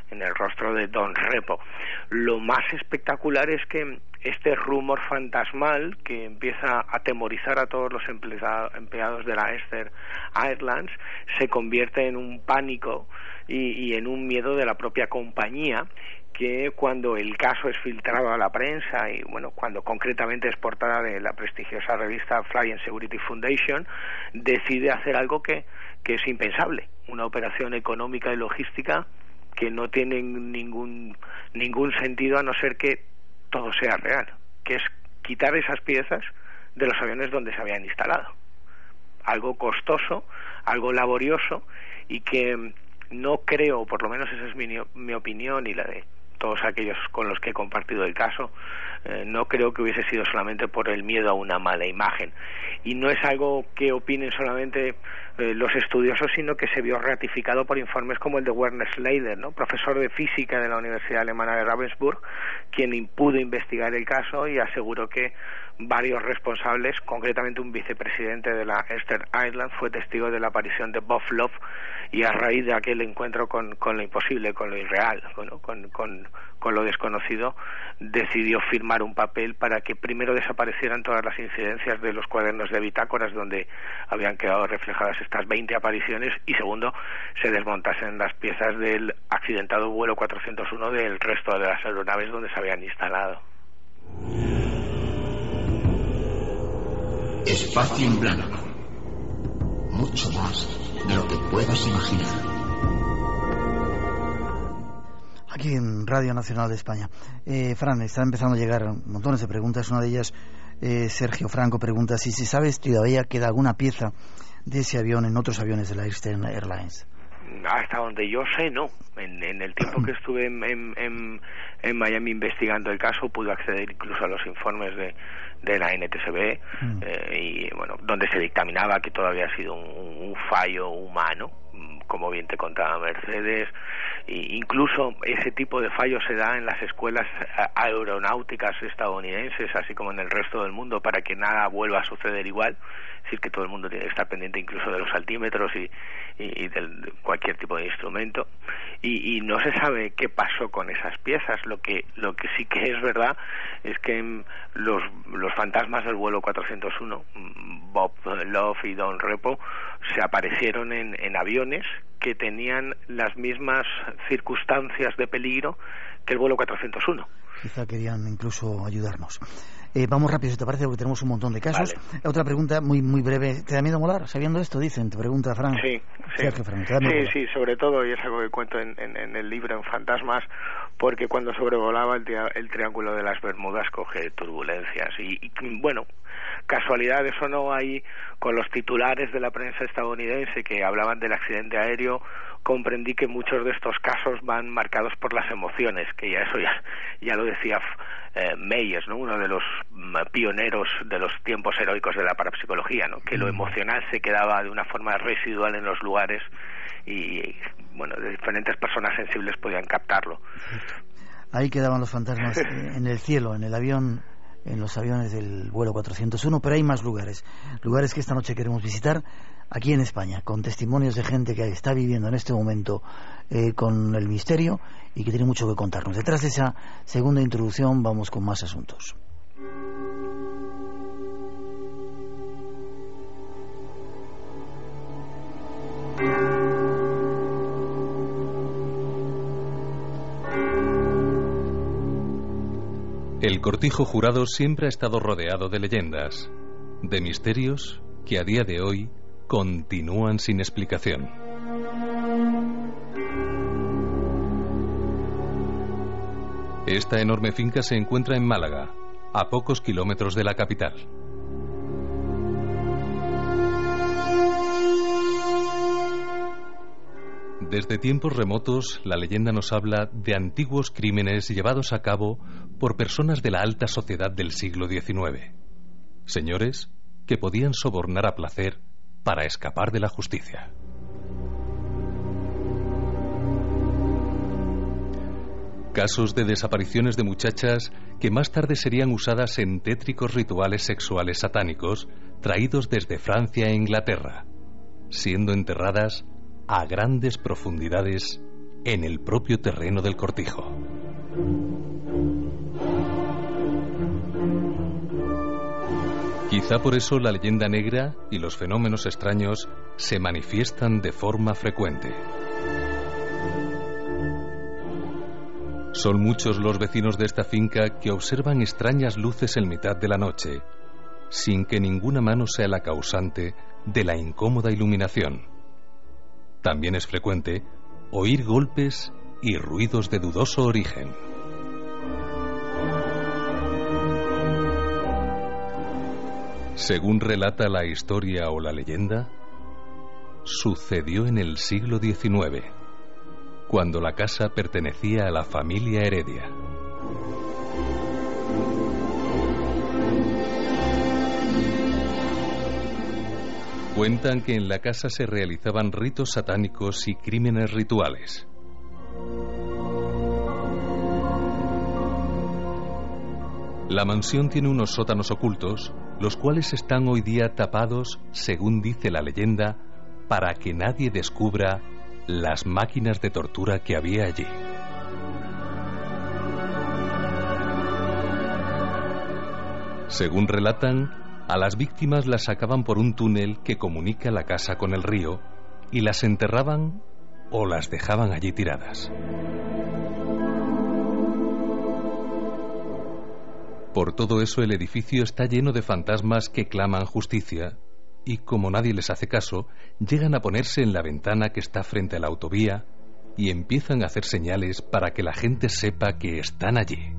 de Don Repo. Lo más espectacular es que este rumor fantasmal que empieza a atemorizar a todos los empleados de la Esther Airlines se convierte en un pánico y en un miedo de la propia compañía, que cuando el caso es filtrado a la prensa y bueno, cuando concretamente es portada de la prestigiosa revista Flying Security Foundation, decide hacer algo que es impensable, una operación económica y logística que no tiene ningún sentido a no ser que todo sea real, que es quitar esas piezas de los aviones donde se habían instalado. Algo costoso, algo laborioso, y que no creo, por lo menos esa es mi opinión y la de todos aquellos con los que he compartido el caso, no creo que hubiese sido solamente por el miedo a una mala imagen. Y no es algo que opinen solamente los estudiosos, sino que se vio ratificado por informes como el de Werner Schneider, ¿no? Profesor de física de la Universidad Alemana de Ravensburg, quien pudo investigar el caso y aseguró que varios responsables, concretamente un vicepresidente de la Esther Airlines, fue testigo de la aparición de Bob Love, y a raíz de aquel encuentro con lo imposible, con lo irreal, bueno, con lo desconocido, decidió firmar un papel para que primero desaparecieran todas las incidencias de los cuadernos de bitácoras donde habían quedado reflejadas estas 20 apariciones, y segundo, se desmontasen las piezas del accidentado vuelo 401 del resto de las aeronaves donde se habían instalado. Espacio en blanco. mucho más de lo que puedas imaginar. Aquí en Radio Nacional de España. Fran, están empezando a llegar montones de preguntas. Una de ellas, Sergio Franco pregunta si se sabe si todavía queda alguna pieza de ese avión en otros aviones de la Eastern Airlines. Hasta donde yo sé, no. En el tiempo que estuve en Miami investigando el caso, pude acceder incluso a los informes de la NTSB, y bueno, donde se dictaminaba que todavía ha sido un fallo humano, como bien te contaba Mercedes. E incluso ese tipo de fallos se da en las escuelas aeronáuticas estadounidenses, así como en el resto del mundo, para que nada vuelva a suceder igual. Es decir, que todo el mundo tiene que estar pendiente incluso de los altímetros y de cualquier tipo de instrumento. Y no se sabe qué pasó con esas piezas. Lo que sí que es verdad es que los fantasmas del vuelo 401, Bob Love y Don Repo, se aparecieron en aviones que tenían las mismas circunstancias de peligro que el vuelo 401. Quizá querían incluso ayudarnos. Vamos rápido, si te parece, porque tenemos un montón de casos. Vale. Otra pregunta muy breve. ¿Te da miedo volar sabiendo esto? Dicen, te pregunta Fran. Sí, sobre todo, y es algo que cuento en el libro, en Fantasmas, porque cuando sobrevolaba el Triángulo de las Bermudas coge turbulencias. Y bueno, casualidades o no, ahí con los titulares de la prensa estadounidense que hablaban del accidente aéreo, comprendí que muchos de estos casos van marcados por las emociones, que ya lo decía Meyers, ¿no? Uno de los pioneros de los tiempos heroicos de la parapsicología, ¿no? Que lo emocional se quedaba de una forma residual en los lugares y bueno, diferentes personas sensibles podían captarlo. Ahí quedaban los fantasmas en el cielo, en el avión, en los aviones del vuelo 401, pero hay más lugares que esta noche queremos visitar aquí en España, con testimonios de gente que está viviendo en este momento con el misterio y que tiene mucho que contarnos. Detrás de esa segunda introducción vamos con más asuntos. El cortijo jurado siempre ha estado rodeado de leyendas, de misterios que a día de hoy continúan sin explicación. Esta enorme finca se encuentra en Málaga, a pocos kilómetros de la capital. Desde tiempos remotos, la leyenda nos habla de antiguos crímenes llevados a cabo por personas de la alta sociedad del siglo XIX. Señores que podían sobornar a placer para escapar de la justicia. Casos de desapariciones de muchachas que más tarde serían usadas en tétricos rituales sexuales satánicos traídos desde Francia e Inglaterra, siendo enterradas a grandes profundidades en el propio terreno del cortijo. Quizá por eso la leyenda negra y los fenómenos extraños se manifiestan de forma frecuente. Son muchos los vecinos de esta finca que observan extrañas luces en mitad de la noche, sin que ninguna mano sea la causante de la incómoda iluminación. También es frecuente oír golpes y ruidos de dudoso origen. Según relata la historia o la leyenda, sucedió en el siglo XIX, cuando la casa pertenecía a la familia Heredia. Cuentan que en la casa se realizaban ritos satánicos y crímenes rituales. La mansión tiene unos sótanos ocultos, los cuales están hoy día tapados, según dice la leyenda, para que nadie descubra las máquinas de tortura que había allí. Según relatan, a las víctimas las sacaban por un túnel que comunica la casa con el río y las enterraban o las dejaban allí tiradas. Por todo eso el edificio está lleno de fantasmas que claman justicia y como nadie les hace caso, llegan a ponerse en la ventana que está frente a la autovía y empiezan a hacer señales para que la gente sepa que están allí.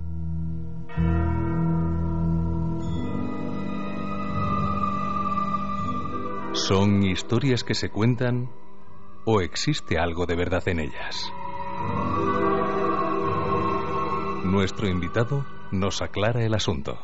¿Son historias que se cuentan o existe algo de verdad en ellas? Nuestro invitado nos aclara el asunto.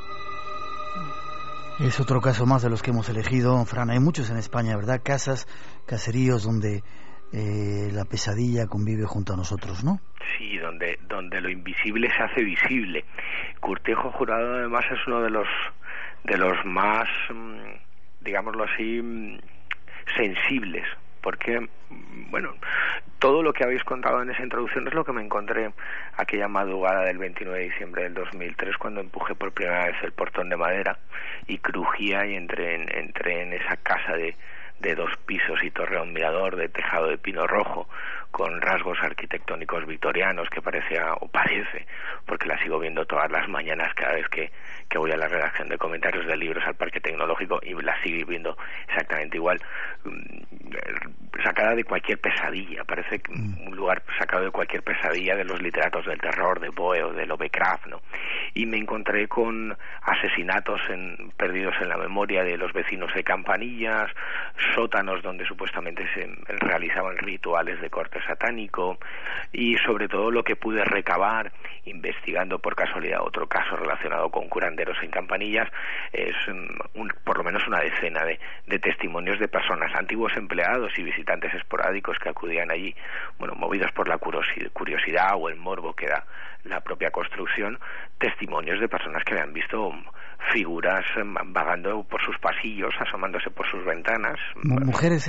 Es otro caso más de los que hemos elegido, Fran. Hay muchos en España, ¿verdad? Casas, caseríos donde la pesadilla convive junto a nosotros, ¿no? Sí, donde lo invisible se hace visible. Cortijo Jurado, además, es uno de los más, digámoslo así, sensibles, porque, bueno, todo lo que habéis contado en esa introducción es lo que me encontré aquella madrugada del 29 de diciembre del 2003, cuando empujé por primera vez el portón de madera y crujía y entré en esa casa de 2 pisos y torreón mirador de tejado de pino rojo, con rasgos arquitectónicos victorianos, que parece, porque la sigo viendo todas las mañanas cada vez que voy a la redacción de comentarios de libros al Parque Tecnológico, y la sigo viendo exactamente igual, sacada de cualquier pesadilla. Parece un lugar sacado de cualquier pesadilla de los literatos del terror, de Poe o de Lovecraft, ¿no? Y me encontré con asesinatos perdidos en la memoria de los vecinos de Campanillas, sótanos donde supuestamente se realizaban rituales de corte satánico, y sobre todo lo que pude recabar investigando por casualidad otro caso relacionado con curanderos en Campanillas es por lo menos una decena de testimonios de personas, antiguos empleados y visitantes esporádicos que acudían allí, bueno, movidos por la curiosidad o el morbo que da la propia construcción, testimonios de personas que habían visto figuras vagando por sus pasillos, asomándose por sus ventanas. Mujeres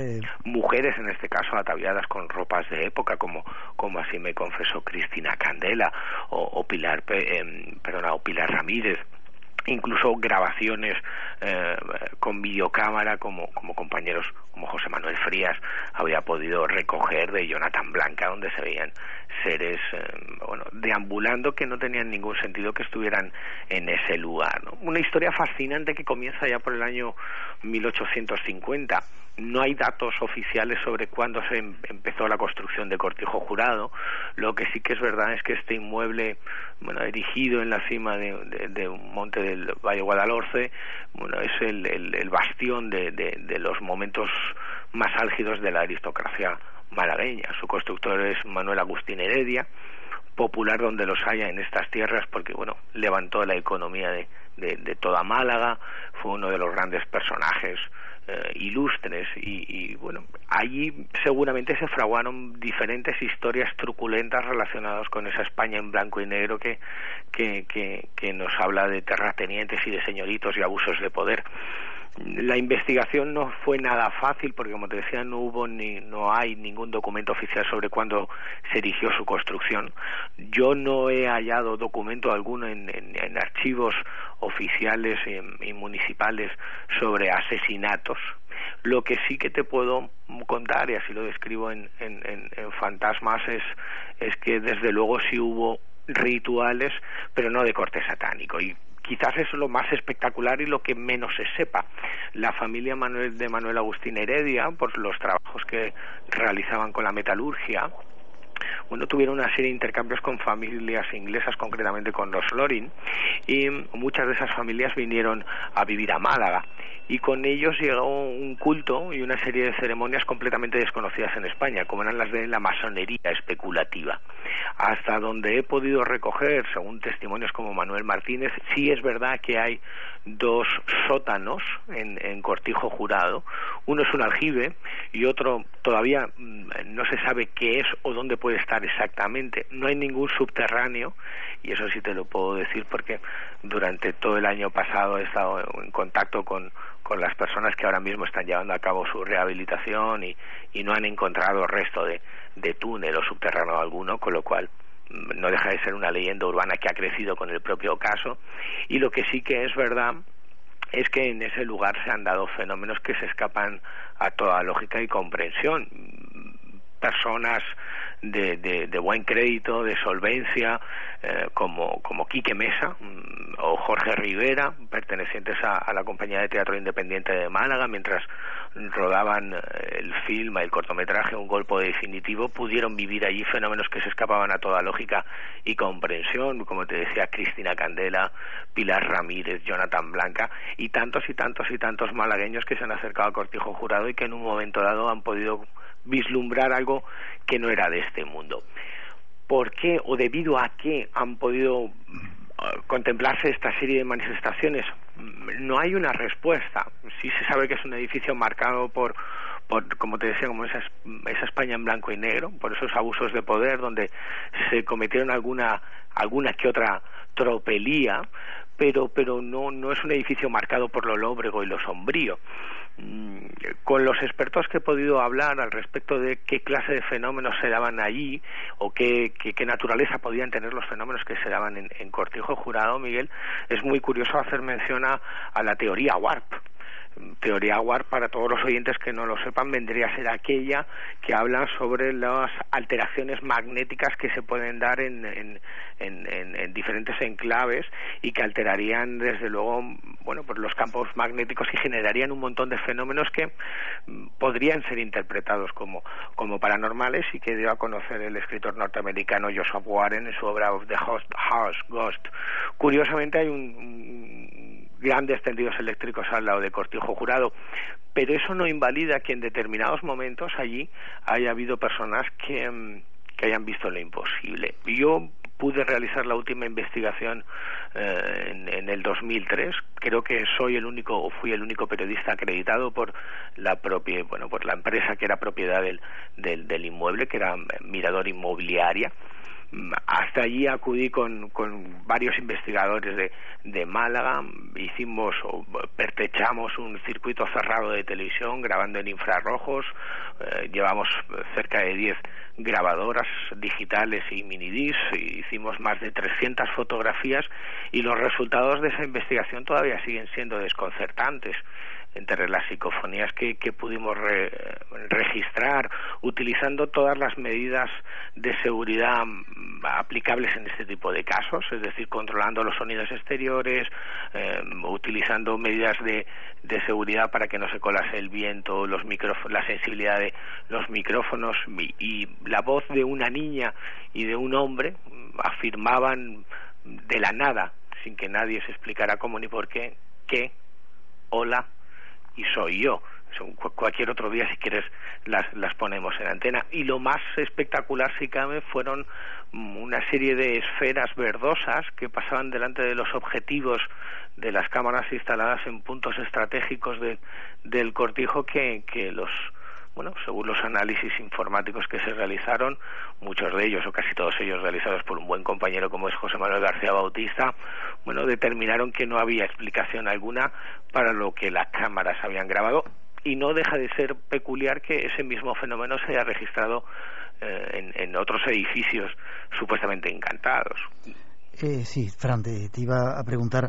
en este caso ataviadas con ropas de época, como así me confesó Cristina Candela o Pilar Ramírez. Incluso grabaciones con videocámara, como compañeros como José Manuel Frías había podido recoger de Jonathan Blanca, donde se veían seres deambulando que no tenían ningún sentido que estuvieran en ese lugar, ¿no? Una historia fascinante que comienza ya por el año 1850. No hay datos oficiales sobre cuándo se empezó la construcción de Cortijo Jurado. Lo que sí que es verdad es que este inmueble, erigido en la cima de un monte del Valle Guadalhorce, es el bastión de los momentos más álgidos de la aristocracia malagueña. Su constructor es Manuel Agustín Heredia, popular donde los haya en estas tierras, porque levantó la economía de toda Málaga, fue uno de los grandes personajes ilustres y allí seguramente se fraguaron diferentes historias truculentas relacionadas con esa España en blanco y negro que nos habla de terratenientes y de señoritos y abusos de poder. La investigación no fue nada fácil porque, como te decía, no hay ningún documento oficial sobre cuándo se erigió su construcción. Yo no he hallado documento alguno en archivos oficiales y municipales sobre asesinatos. Lo que sí que te puedo contar, y así lo describo en Fantasmas, es que desde luego sí hubo rituales, pero no de corte satánico, y quizás eso es lo más espectacular y lo que menos se sepa. La familia de Manuel Agustín Heredia, por los trabajos que realizaban con la metalurgia, tuvieron una serie de intercambios con familias inglesas, concretamente con los Loring, y muchas de esas familias vinieron a vivir a Málaga, y con ellos llegó un culto y una serie de ceremonias completamente desconocidas en España, como eran las de la masonería especulativa. Hasta donde he podido recoger, según testimonios como Manuel Martínez, sí es verdad que hay 2 sótanos en Cortijo Jurado. Uno es un aljibe y otro todavía no se sabe qué es o dónde puede estar exactamente. No hay ningún subterráneo, y eso sí te lo puedo decir porque durante todo el año pasado he estado en contacto con las personas que ahora mismo están llevando a cabo su rehabilitación y no han encontrado resto de túnel o subterráneo alguno, con lo cual no deja de ser una leyenda urbana que ha crecido con el propio caso. Y lo que sí que es verdad es que en ese lugar se han dado fenómenos que se escapan a toda lógica y comprensión. personas de buen crédito, de solvencia, como Quique Mesa o Jorge Rivera, pertenecientes a la Compañía de Teatro Independiente de Málaga, mientras rodaban el film, el cortometraje Un golpe definitivo, pudieron vivir allí fenómenos que se escapaban a toda lógica y comprensión, como te decía, Cristina Candela, Pilar Ramírez, Jonathan Blanca y tantos malagueños que se han acercado al Cortijo Jurado y que en un momento dado han podido vislumbrar algo que no era de este mundo. ¿Por qué o debido a qué han podido contemplarse esta serie de manifestaciones? No hay una respuesta. Sí se sabe que es un edificio marcado por como te decía, como esa España en blanco y negro, por esos abusos de poder donde se cometieron alguna que otra tropelía, pero no es un edificio marcado por lo lóbrego y lo sombrío. Con los expertos que he podido hablar al respecto de qué clase de fenómenos se daban allí o qué naturaleza podían tener los fenómenos que se daban en Cortijo Jurado, Miguel, es muy curioso hacer mención a la teoría Warp. Teoría Warp, para todos los oyentes que no lo sepan, vendría a ser aquella que habla sobre las alteraciones magnéticas que se pueden dar en diferentes enclaves y que alterarían desde luego pues los campos magnéticos y generarían un montón de fenómenos que podrían ser interpretados como paranormales y que dio a conocer el escritor norteamericano Joseph Warren en su obra Of the House Ghost. Curiosamente hay un grandes tendidos eléctricos al lado de Cortijo Jurado, pero eso no invalida que en determinados momentos allí haya habido personas que hayan visto lo imposible. Yo pude realizar la última investigación en el 2003. Creo que fui el único periodista acreditado por la empresa que era propiedad del inmueble, que era Mirador Inmobiliaria. Hasta allí acudí con varios investigadores de Málaga, pertrechamos un circuito cerrado de televisión grabando en infrarrojos, llevamos cerca de 10 grabadoras digitales y minidiscs, hicimos más de 300 fotografías y los resultados de esa investigación todavía siguen siendo desconcertantes. Entre las psicofonías que pudimos registrar, utilizando todas las medidas de seguridad aplicables en este tipo de casos, es decir, controlando los sonidos exteriores, utilizando medidas de seguridad para que no se colase el viento, la sensibilidad de los micrófonos y la voz de una niña y de un hombre afirmaban de la nada, sin que nadie se explicara cómo ni por qué, que hola y soy yo. Cualquier otro día, si quieres, las ponemos en antena. Y lo más espectacular, si cabe, fueron una serie de esferas verdosas que pasaban delante de los objetivos de las cámaras instaladas en puntos estratégicos del Cortijo que según los análisis informáticos que se realizaron, muchos de ellos o casi todos ellos realizados por un buen compañero como es José Manuel García Bautista, determinaron que no había explicación alguna para lo que las cámaras habían grabado, y no deja de ser peculiar que ese mismo fenómeno se haya registrado en otros edificios supuestamente encantados. Sí, Fran, te iba a preguntar,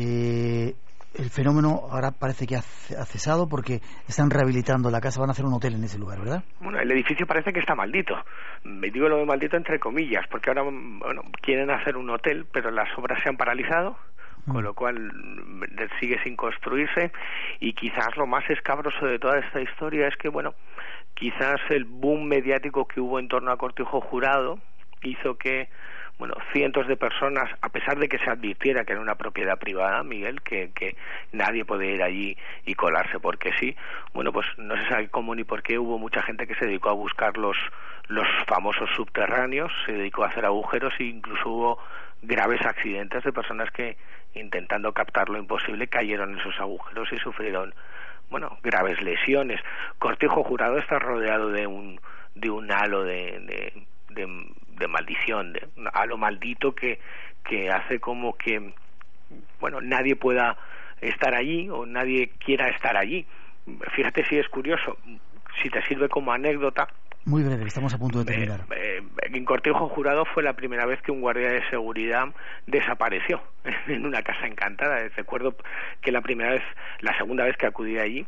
el fenómeno ahora parece que ha cesado porque están rehabilitando la casa, van a hacer un hotel en ese lugar, ¿verdad? Bueno, el edificio parece que está maldito. Me digo lo de maldito entre comillas, porque ahora quieren hacer un hotel, pero las obras se han paralizado, con lo cual sigue sin construirse, y quizás lo más escabroso de toda esta historia es que, quizás el boom mediático que hubo en torno a Cortijo Jurado hizo que cientos de personas, a pesar de que se advirtiera que era una propiedad privada, Miguel, que nadie puede ir allí y colarse porque sí, pues no se sabe cómo ni por qué hubo mucha gente que se dedicó a buscar los famosos subterráneos, se dedicó a hacer agujeros e incluso hubo graves accidentes de personas que, intentando captar lo imposible, cayeron en esos agujeros y sufrieron graves lesiones. Cortijo Jurado está rodeado de un halo de maldición, de un halo maldito que hace como que nadie pueda estar allí o nadie quiera estar allí. Fíjate si es curioso, si te sirve como anécdota, Muy breve, estamos a punto de terminar. En Cortijo Jurado fue la primera vez que un guardia de seguridad desapareció en una casa encantada. Recuerdo que la segunda vez que acudí allí,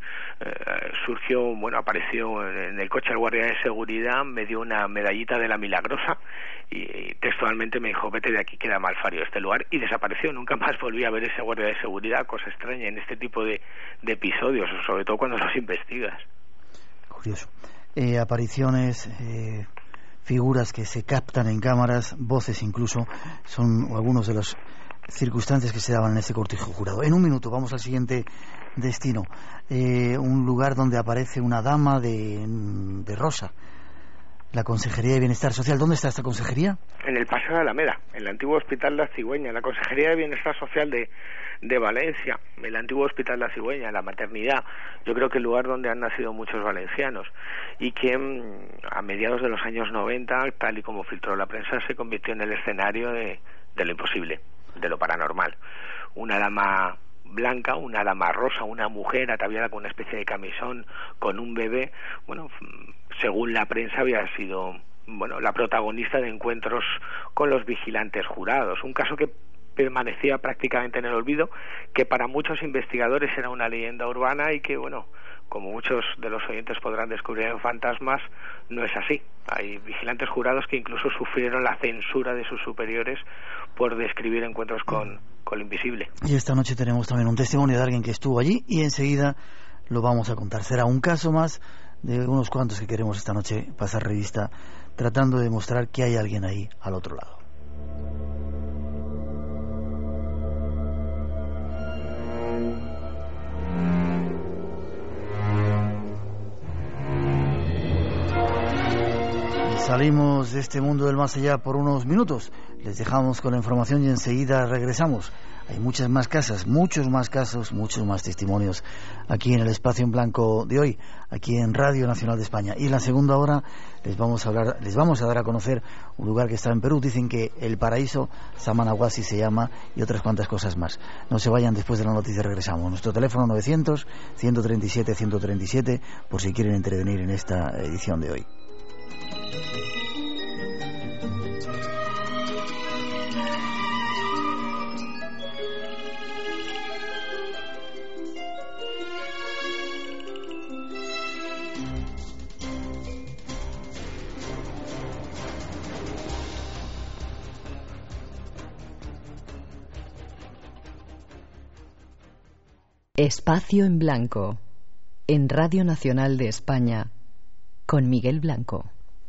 apareció en el coche el guardia de seguridad, me dio una medallita de la Milagrosa y textualmente me dijo: vete de aquí, queda malfario este lugar, y desapareció. Nunca más volví a ver ese guardia de seguridad, cosa extraña en este tipo de episodios, sobre todo cuando los investigas. Curioso. Apariciones, figuras que se captan en cámaras, voces incluso, son algunos de las circunstancias que se daban en ese Cortijo Jurado. En un minuto vamos al siguiente destino, un lugar donde aparece una dama de rosa, la Consejería de Bienestar Social. ¿Dónde está esta consejería? En el Paseo de Alameda, en el antiguo Hospital La Cigüeña, la Consejería de Bienestar Social de Valencia, el antiguo Hospital La Cigüeña, la maternidad. Yo creo que el lugar donde han nacido muchos valencianos y que a mediados de los años 90, tal y como filtró la prensa, se convirtió en el escenario de lo imposible, de lo paranormal. Una dama blanca, una dama rosa, una mujer ataviada con una especie de camisón, con un bebé, según la prensa había sido la protagonista de encuentros con los vigilantes jurados, un caso que permanecía prácticamente en el olvido, que para muchos investigadores era una leyenda urbana y que, como muchos de los oyentes podrán descubrir en Fantasmas, no es así. Hay vigilantes jurados que incluso sufrieron la censura de sus superiores por describir encuentros con lo invisible. Y esta noche tenemos también un testimonio de alguien que estuvo allí y enseguida lo vamos a contar. Será un caso más de unos cuantos que queremos esta noche pasar revista, tratando de demostrar que hay alguien ahí al otro lado. Salimos de este mundo del más allá por unos minutos. Les dejamos con la información y enseguida regresamos. Hay muchas más casas, muchos más casos, muchos más testimonios aquí en el Espacio en Blanco de hoy, aquí en Radio Nacional de España. Y en la segunda hora les vamos a dar a conocer un lugar que está en Perú. Dicen que el paraíso Samanahuasi se llama, y otras cuantas cosas más. No se vayan, después de la noticia regresamos. Nuestro teléfono 900-137-137 por si quieren intervenir en esta edición de hoy. Espacio en Blanco, en Radio Nacional de España, con Miguel Blanco.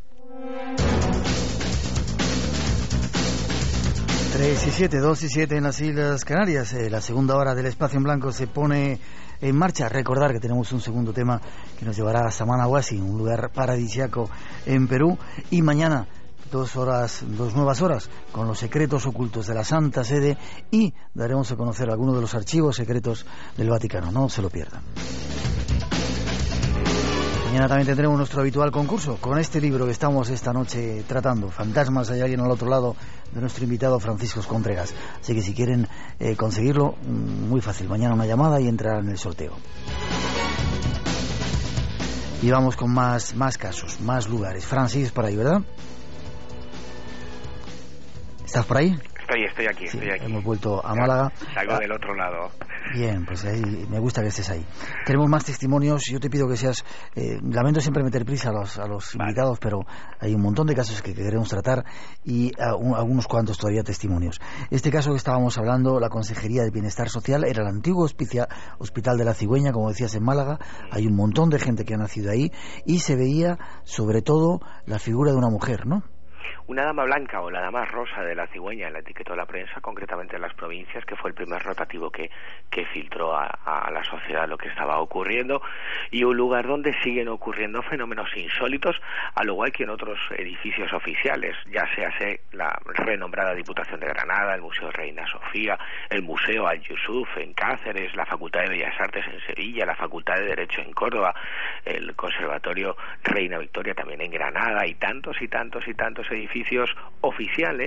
3 y 7, 2 y 7 en las Islas Canarias. La segunda hora del Espacio en Blanco se pone en marcha. Recordar que tenemos un segundo tema que nos llevará a Samanahuasi, un lugar paradisíaco en Perú. Y mañana, dos nuevas horas con los secretos ocultos de la Santa Sede, y daremos a conocer algunos de los archivos secretos del Vaticano. No se lo pierdan. Mañana también tendremos nuestro habitual concurso con este libro que estamos esta noche tratando, Fantasmas. Hay alguien al otro lado de nuestro invitado Francisco Contreras. Así que si quieren conseguirlo, muy fácil. Mañana una llamada y entrarán en el sorteo. Y vamos con más casos, más lugares. Francis, por ahí, ¿verdad? ¿Estás por ahí? Estoy aquí. Hemos vuelto a Málaga. Salgo del otro lado. Bien, pues ahí me gusta que estés ahí. Tenemos más testimonios. Yo te pido que seas... lamento siempre meter prisa a los invitados, pero hay un montón de casos que queremos tratar y algunos cuantos todavía testimonios. Este caso que estábamos hablando, la Consejería de Bienestar Social, era el antiguo Hospital de la Cigüeña, como decías, en Málaga. Hay un montón de gente que ha nacido ahí y se veía sobre todo la figura de una mujer, ¿no? Una dama blanca o la dama rosa de la Cigüeña, la etiquetó la prensa, concretamente en las provincias, que fue el primer rotativo que filtró a la sociedad lo que estaba ocurriendo, y un lugar donde siguen ocurriendo fenómenos insólitos, al igual que en otros edificios oficiales, ya sea la renombrada Diputación de Granada, el Museo Reina Sofía, el Museo Al-Yusuf en Cáceres, la Facultad de Bellas Artes en Sevilla, la Facultad de Derecho en Córdoba, el Conservatorio Reina Victoria también en Granada, y tantos edificios oficiales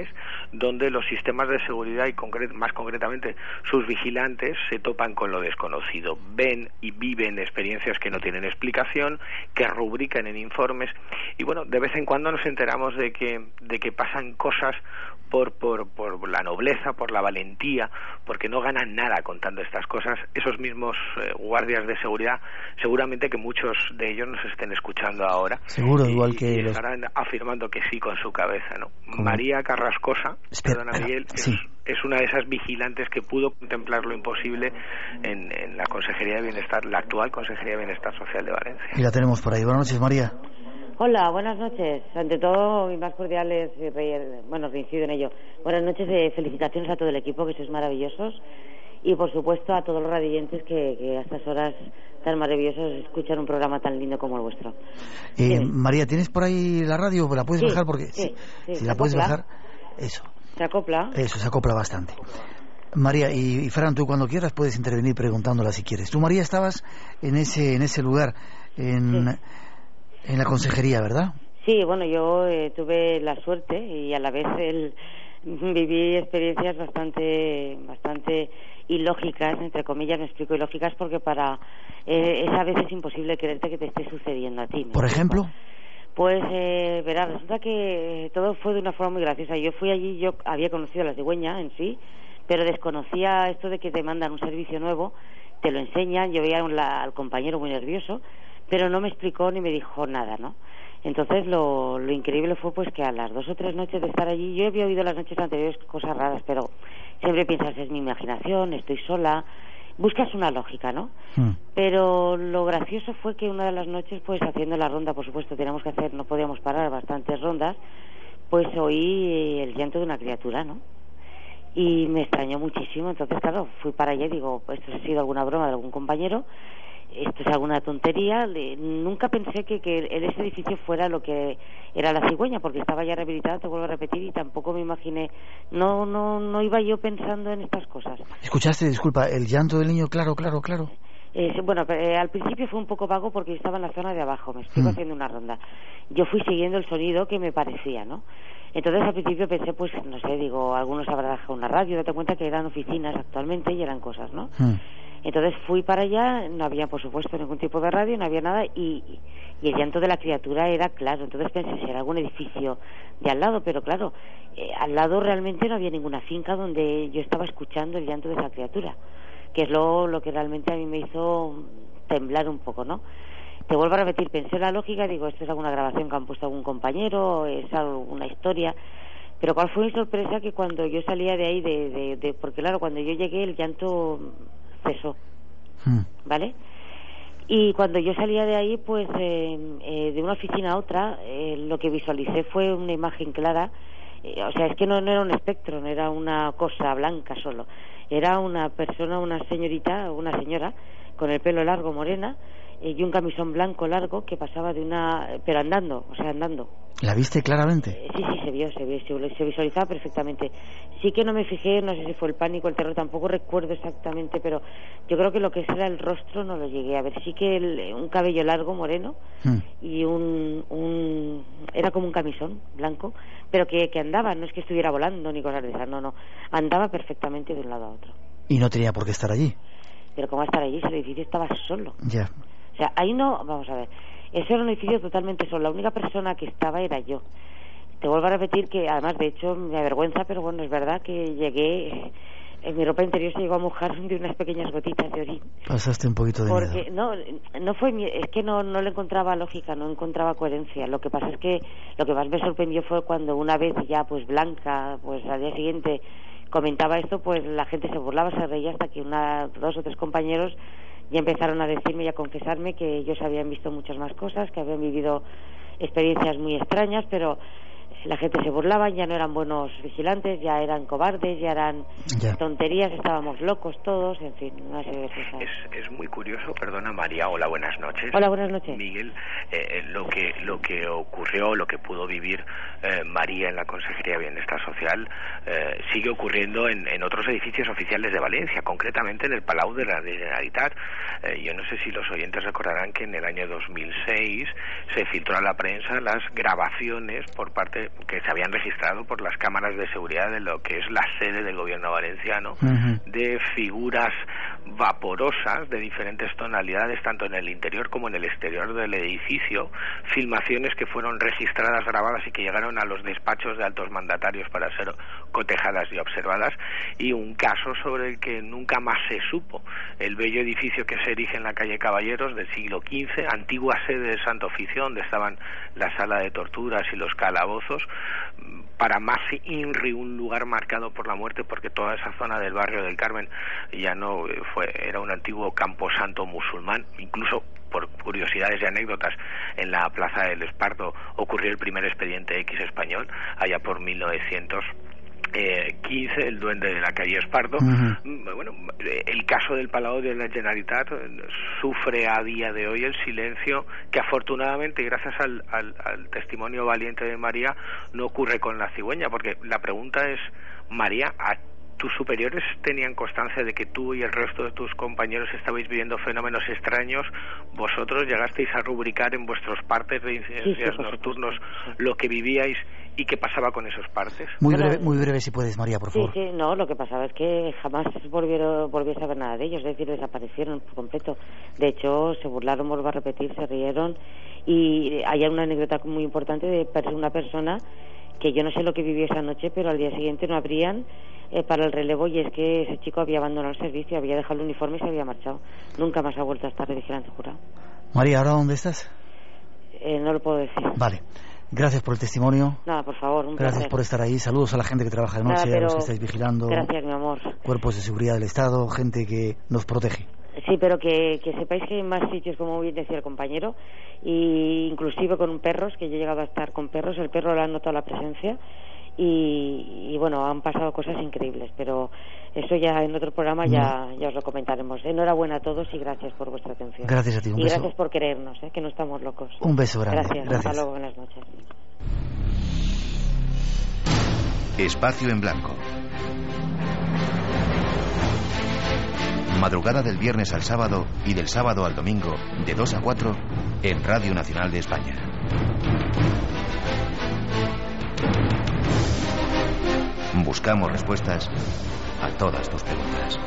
donde los sistemas de seguridad y más concretamente sus vigilantes se topan con lo desconocido, ven y viven experiencias que no tienen explicación, que rubrican en informes, y bueno, de vez en cuando nos enteramos de que pasan cosas por la nobleza, por la valentía, porque no ganan nada contando estas cosas. Esos mismos guardias de seguridad, seguramente que muchos de ellos nos estén escuchando ahora. Seguro, igual que estarán afirmando que sí con su cabeza, ¿no? María Carrascosa, Miguel, sí, es una de esas vigilantes que pudo contemplar lo imposible en la Consejería de Bienestar, la actual Consejería de Bienestar Social de Valencia. Y la tenemos por ahí. Buenas noches, María. Hola, buenas noches. Ante todo, mis más cordiales, reincido en ello. Buenas noches, felicitaciones a todo el equipo, que sois maravillosos. Y, por supuesto, a todos los radioyentes que a estas horas tan maravillosas escuchan un programa tan lindo como el vuestro. María, ¿tienes por ahí la radio? ¿La puedes bajar? Porque sí, si la puedes bajar, eso. ¿Se acopla? Eso, se acopla bastante. María, y Fran, tú cuando quieras puedes intervenir preguntándola si quieres. Tú, María, estabas en ese lugar, en la consejería, ¿verdad? Sí, bueno, yo tuve la suerte y a la vez viví experiencias bastante ilógicas, entre comillas, me explico, ilógicas, porque es a veces imposible creerte que te esté sucediendo a ti. ¿Por ejemplo? Pues, verás, resulta que todo fue de una forma muy graciosa. Yo fui allí, yo había conocido a la cigüeña en sí, pero desconocía esto de que te mandan un servicio nuevo, te lo enseñan, yo veía al compañero muy nervioso, pero no me explicó ni me dijo nada, ¿no? Entonces lo increíble fue pues que a las 2 o 3 noches de estar allí, yo había oído las noches anteriores cosas raras, pero siempre piensas, es mi imaginación, estoy sola, buscas una lógica, ¿no? Pero lo gracioso fue que una de las noches, pues haciendo la ronda, por supuesto, no podíamos parar bastantes rondas, pues oí el llanto de una criatura, ¿no? Y me extrañó muchísimo. Entonces, claro, fui para allá y digo, pues esto ha sido alguna broma de algún compañero, esto es alguna tontería. Nunca pensé que ese edificio fuera lo que era la cigüeña, porque estaba ya rehabilitada, te vuelvo a repetir, y tampoco me imaginé, no iba yo pensando en estas cosas. ¿Escuchaste, disculpa, el llanto del niño? Claro. Bueno, al principio fue un poco vago porque yo estaba en la zona de abajo, me estoy haciendo una ronda. Yo fui siguiendo el sonido que me parecía, ¿no? Entonces al principio pensé, pues no sé, digo, algunos habrán dejado una radio, date cuenta que eran oficinas actualmente y eran cosas, ¿no? Entonces fui para allá, no había por supuesto ningún tipo de radio, no había nada, y el llanto de la criatura era claro. Entonces pensé, será algún edificio de al lado, pero claro, al lado realmente no había ninguna finca donde yo estaba escuchando el llanto de esa criatura, que es lo que realmente a mí me hizo temblar un poco, ¿no? Te vuelvo a repetir, pensé la lógica, digo, esto es alguna grabación que han puesto algún compañero, es alguna historia. Pero cuál fue mi sorpresa, que cuando yo salía de ahí, porque claro, cuando yo llegué el llanto cesó, ¿vale? Y cuando yo salía de ahí, pues de una oficina a otra, lo que visualicé fue una imagen clara. O sea, es que no era un espectro, no era una cosa blanca solo, era una persona, una señora con el pelo largo, morena, y un camisón blanco largo que pasaba pero andando. ¿La viste claramente? Sí, se visualizaba perfectamente. Sí que no me fijé, no sé si fue el pánico, el terror, tampoco recuerdo exactamente, pero yo creo que lo que era el rostro no lo llegué a ver. Sí que un cabello largo, moreno, y era como un camisón blanco, pero que andaba, no es que estuviera volando ni cosas de esas, no, andaba perfectamente de un lado a otro. Y no tenía por qué estar allí. Pero ¿cómo estar allí? Si el edificio estaba solo. Ya. O sea, ahí no, vamos a ver, ese era un edificio totalmente solo, la única persona que estaba era yo. Te vuelvo a repetir que, además, de hecho, me avergüenza, pero bueno, es verdad que llegué, mi ropa interior se llegó a mojar de unas pequeñas gotitas de orín. Pasaste un poquito de miedo. Porque no fue, es que no le encontraba lógica, no encontraba coherencia. Lo que pasa es que lo que más me sorprendió fue cuando una vez ya, pues Blanca, pues al día siguiente comentaba esto, pues la gente se burlaba, se reía, hasta que 2 o 3 compañeros ya empezaron a decirme y a confesarme que ellos habían visto muchas más cosas, que habían vivido experiencias muy extrañas, pero la gente se burlaba, ya no eran buenos vigilantes, ya eran cobardes, ya eran tonterías, estábamos locos todos, en fin, una serie de cosas. Es muy curioso, perdona María, hola, buenas noches. Hola, buenas noches. Miguel, lo que ocurrió, lo que pudo vivir María en la Consejería de Bienestar Social, sigue ocurriendo en otros edificios oficiales de Valencia, concretamente en el Palau de la Generalitat. Yo no sé si los oyentes recordarán que en el año 2006 se filtró a la prensa las grabaciones por parte que se habían registrado por las cámaras de seguridad de lo que es la sede del gobierno valenciano, de figuras vaporosas de diferentes tonalidades, tanto en el interior como en el exterior del edificio, filmaciones que fueron registradas, grabadas y que llegaron a los despachos de altos mandatarios para ser cotejadas y observadas, y un caso sobre el que nunca más se supo, el bello edificio que se erige en la calle Caballeros del siglo XV, antigua sede del Santo Oficio, donde estaban la sala de torturas y los calabozos, para más INRI un lugar marcado por la muerte, porque toda esa zona del barrio del Carmen ya no era un antiguo camposanto musulmán. Incluso, por curiosidades y anécdotas, en la Plaza del Esparto ocurrió el primer expediente X español, allá por 1915, el duende de la calle Esparto. Bueno, el caso del Palau de la Generalitat sufre a día de hoy el silencio que afortunadamente, gracias al testimonio valiente de María, no ocurre con la cigüeña, porque la pregunta es, María, ¿tus superiores tenían constancia de que tú y el resto de tus compañeros estabais viviendo fenómenos extraños? ¿Vosotros llegasteis a rubricar en vuestros partes de incidencias nocturnos lo que vivíais y qué pasaba con esos partes? Muy breve si puedes, María, por favor. Sí, no, lo que pasaba es que jamás volví a saber nada de ellos, es decir, desaparecieron por completo. De hecho, se burlaron, vuelvo a repetir, se rieron, y hay una anécdota muy importante de una persona que yo no sé lo que vivió esa noche, pero al día siguiente no abrían para el relevo, y es que ese chico había abandonado el servicio, había dejado el uniforme y se había marchado. Nunca más ha vuelto a estar de vigilante jurado. María, ¿ahora dónde estás? No lo puedo decir. Vale. Gracias por el testimonio. Nada, por favor, un placer. Gracias por estar ahí. Saludos a la gente que trabaja de noche, a los que estáis vigilando. Gracias, mi amor. Cuerpos de seguridad del Estado, gente que nos protege. Sí, pero que sepáis que hay más sitios, como bien decía el compañero, y inclusive con perros, que yo he llegado a estar con perros, el perro le ha notado la presencia, y bueno, han pasado cosas increíbles, pero eso ya en otro programa ya os lo comentaremos. Enhorabuena a todos y gracias por vuestra atención. Gracias a ti, un beso. Y gracias por querernos, que no estamos locos. Un beso grande. Gracias. Hasta luego, buenas noches. Espacio en Blanco. Madrugada del viernes al sábado y del sábado al domingo, de 2 a 4, en Radio Nacional de España. Buscamos respuestas a todas tus preguntas.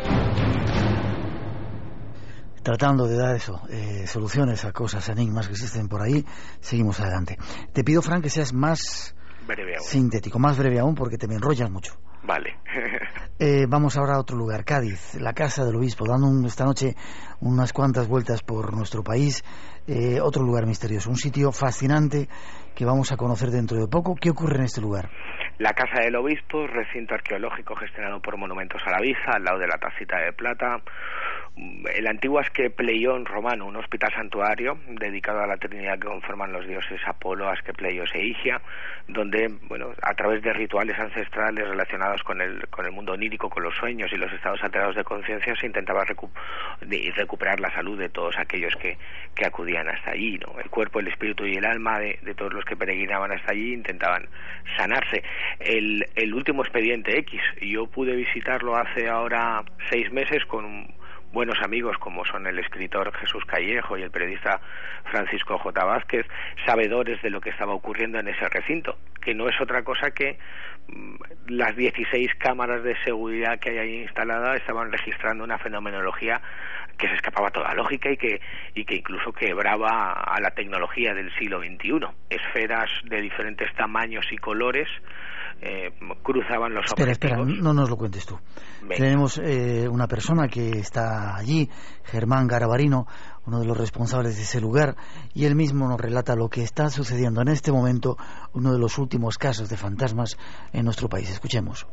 Tratando de dar soluciones a cosas, enigmas que existen por ahí, seguimos adelante. Te pido, Fran, que seas más breve aún. Sintético, más breve aún, porque te me enrollas mucho. Vale. Vamos ahora a otro lugar, Cádiz, la Casa del Obispo, dando esta noche unas cuantas vueltas por nuestro país. Otro lugar misterioso, un sitio fascinante que vamos a conocer dentro de poco. ¿Qué ocurre en este lugar? La Casa del Obispo, recinto arqueológico gestionado por Monumentos a la Vista, al lado de la Tacita de Plata. El antiguo Asclepeion romano, un hospital santuario dedicado a la Trinidad que conforman los dioses Apolo, Asclepeios e Higia, donde, bueno, a través de rituales ancestrales relacionados con el mundo onírico, con los sueños y los estados alterados de conciencia, se intentaba recuperar la salud de todos aquellos que acudían hasta allí, ¿no? El cuerpo, el espíritu y el alma de todos los que peregrinaban hasta allí intentaban sanarse. El último expediente X, yo pude visitarlo hace ahora 6 meses con buenos amigos como son el escritor Jesús Callejo y el periodista Francisco J. Vázquez, sabedores de lo que estaba ocurriendo en ese recinto, que no es otra cosa que las 16 cámaras de seguridad que hay ahí instaladas estaban registrando una fenomenología que se escapaba a toda lógica y que incluso quebraba a la tecnología del siglo XXI. Esferas de diferentes tamaños y colores cruzaban los objetivos. Espera, no nos lo cuentes tú. Venga. Tenemos una persona que está allí, Germán Garabarino, uno de los responsables de ese lugar, y él mismo nos relata lo que está sucediendo en este momento, uno de los últimos casos de fantasmas en nuestro país. Escuchemos.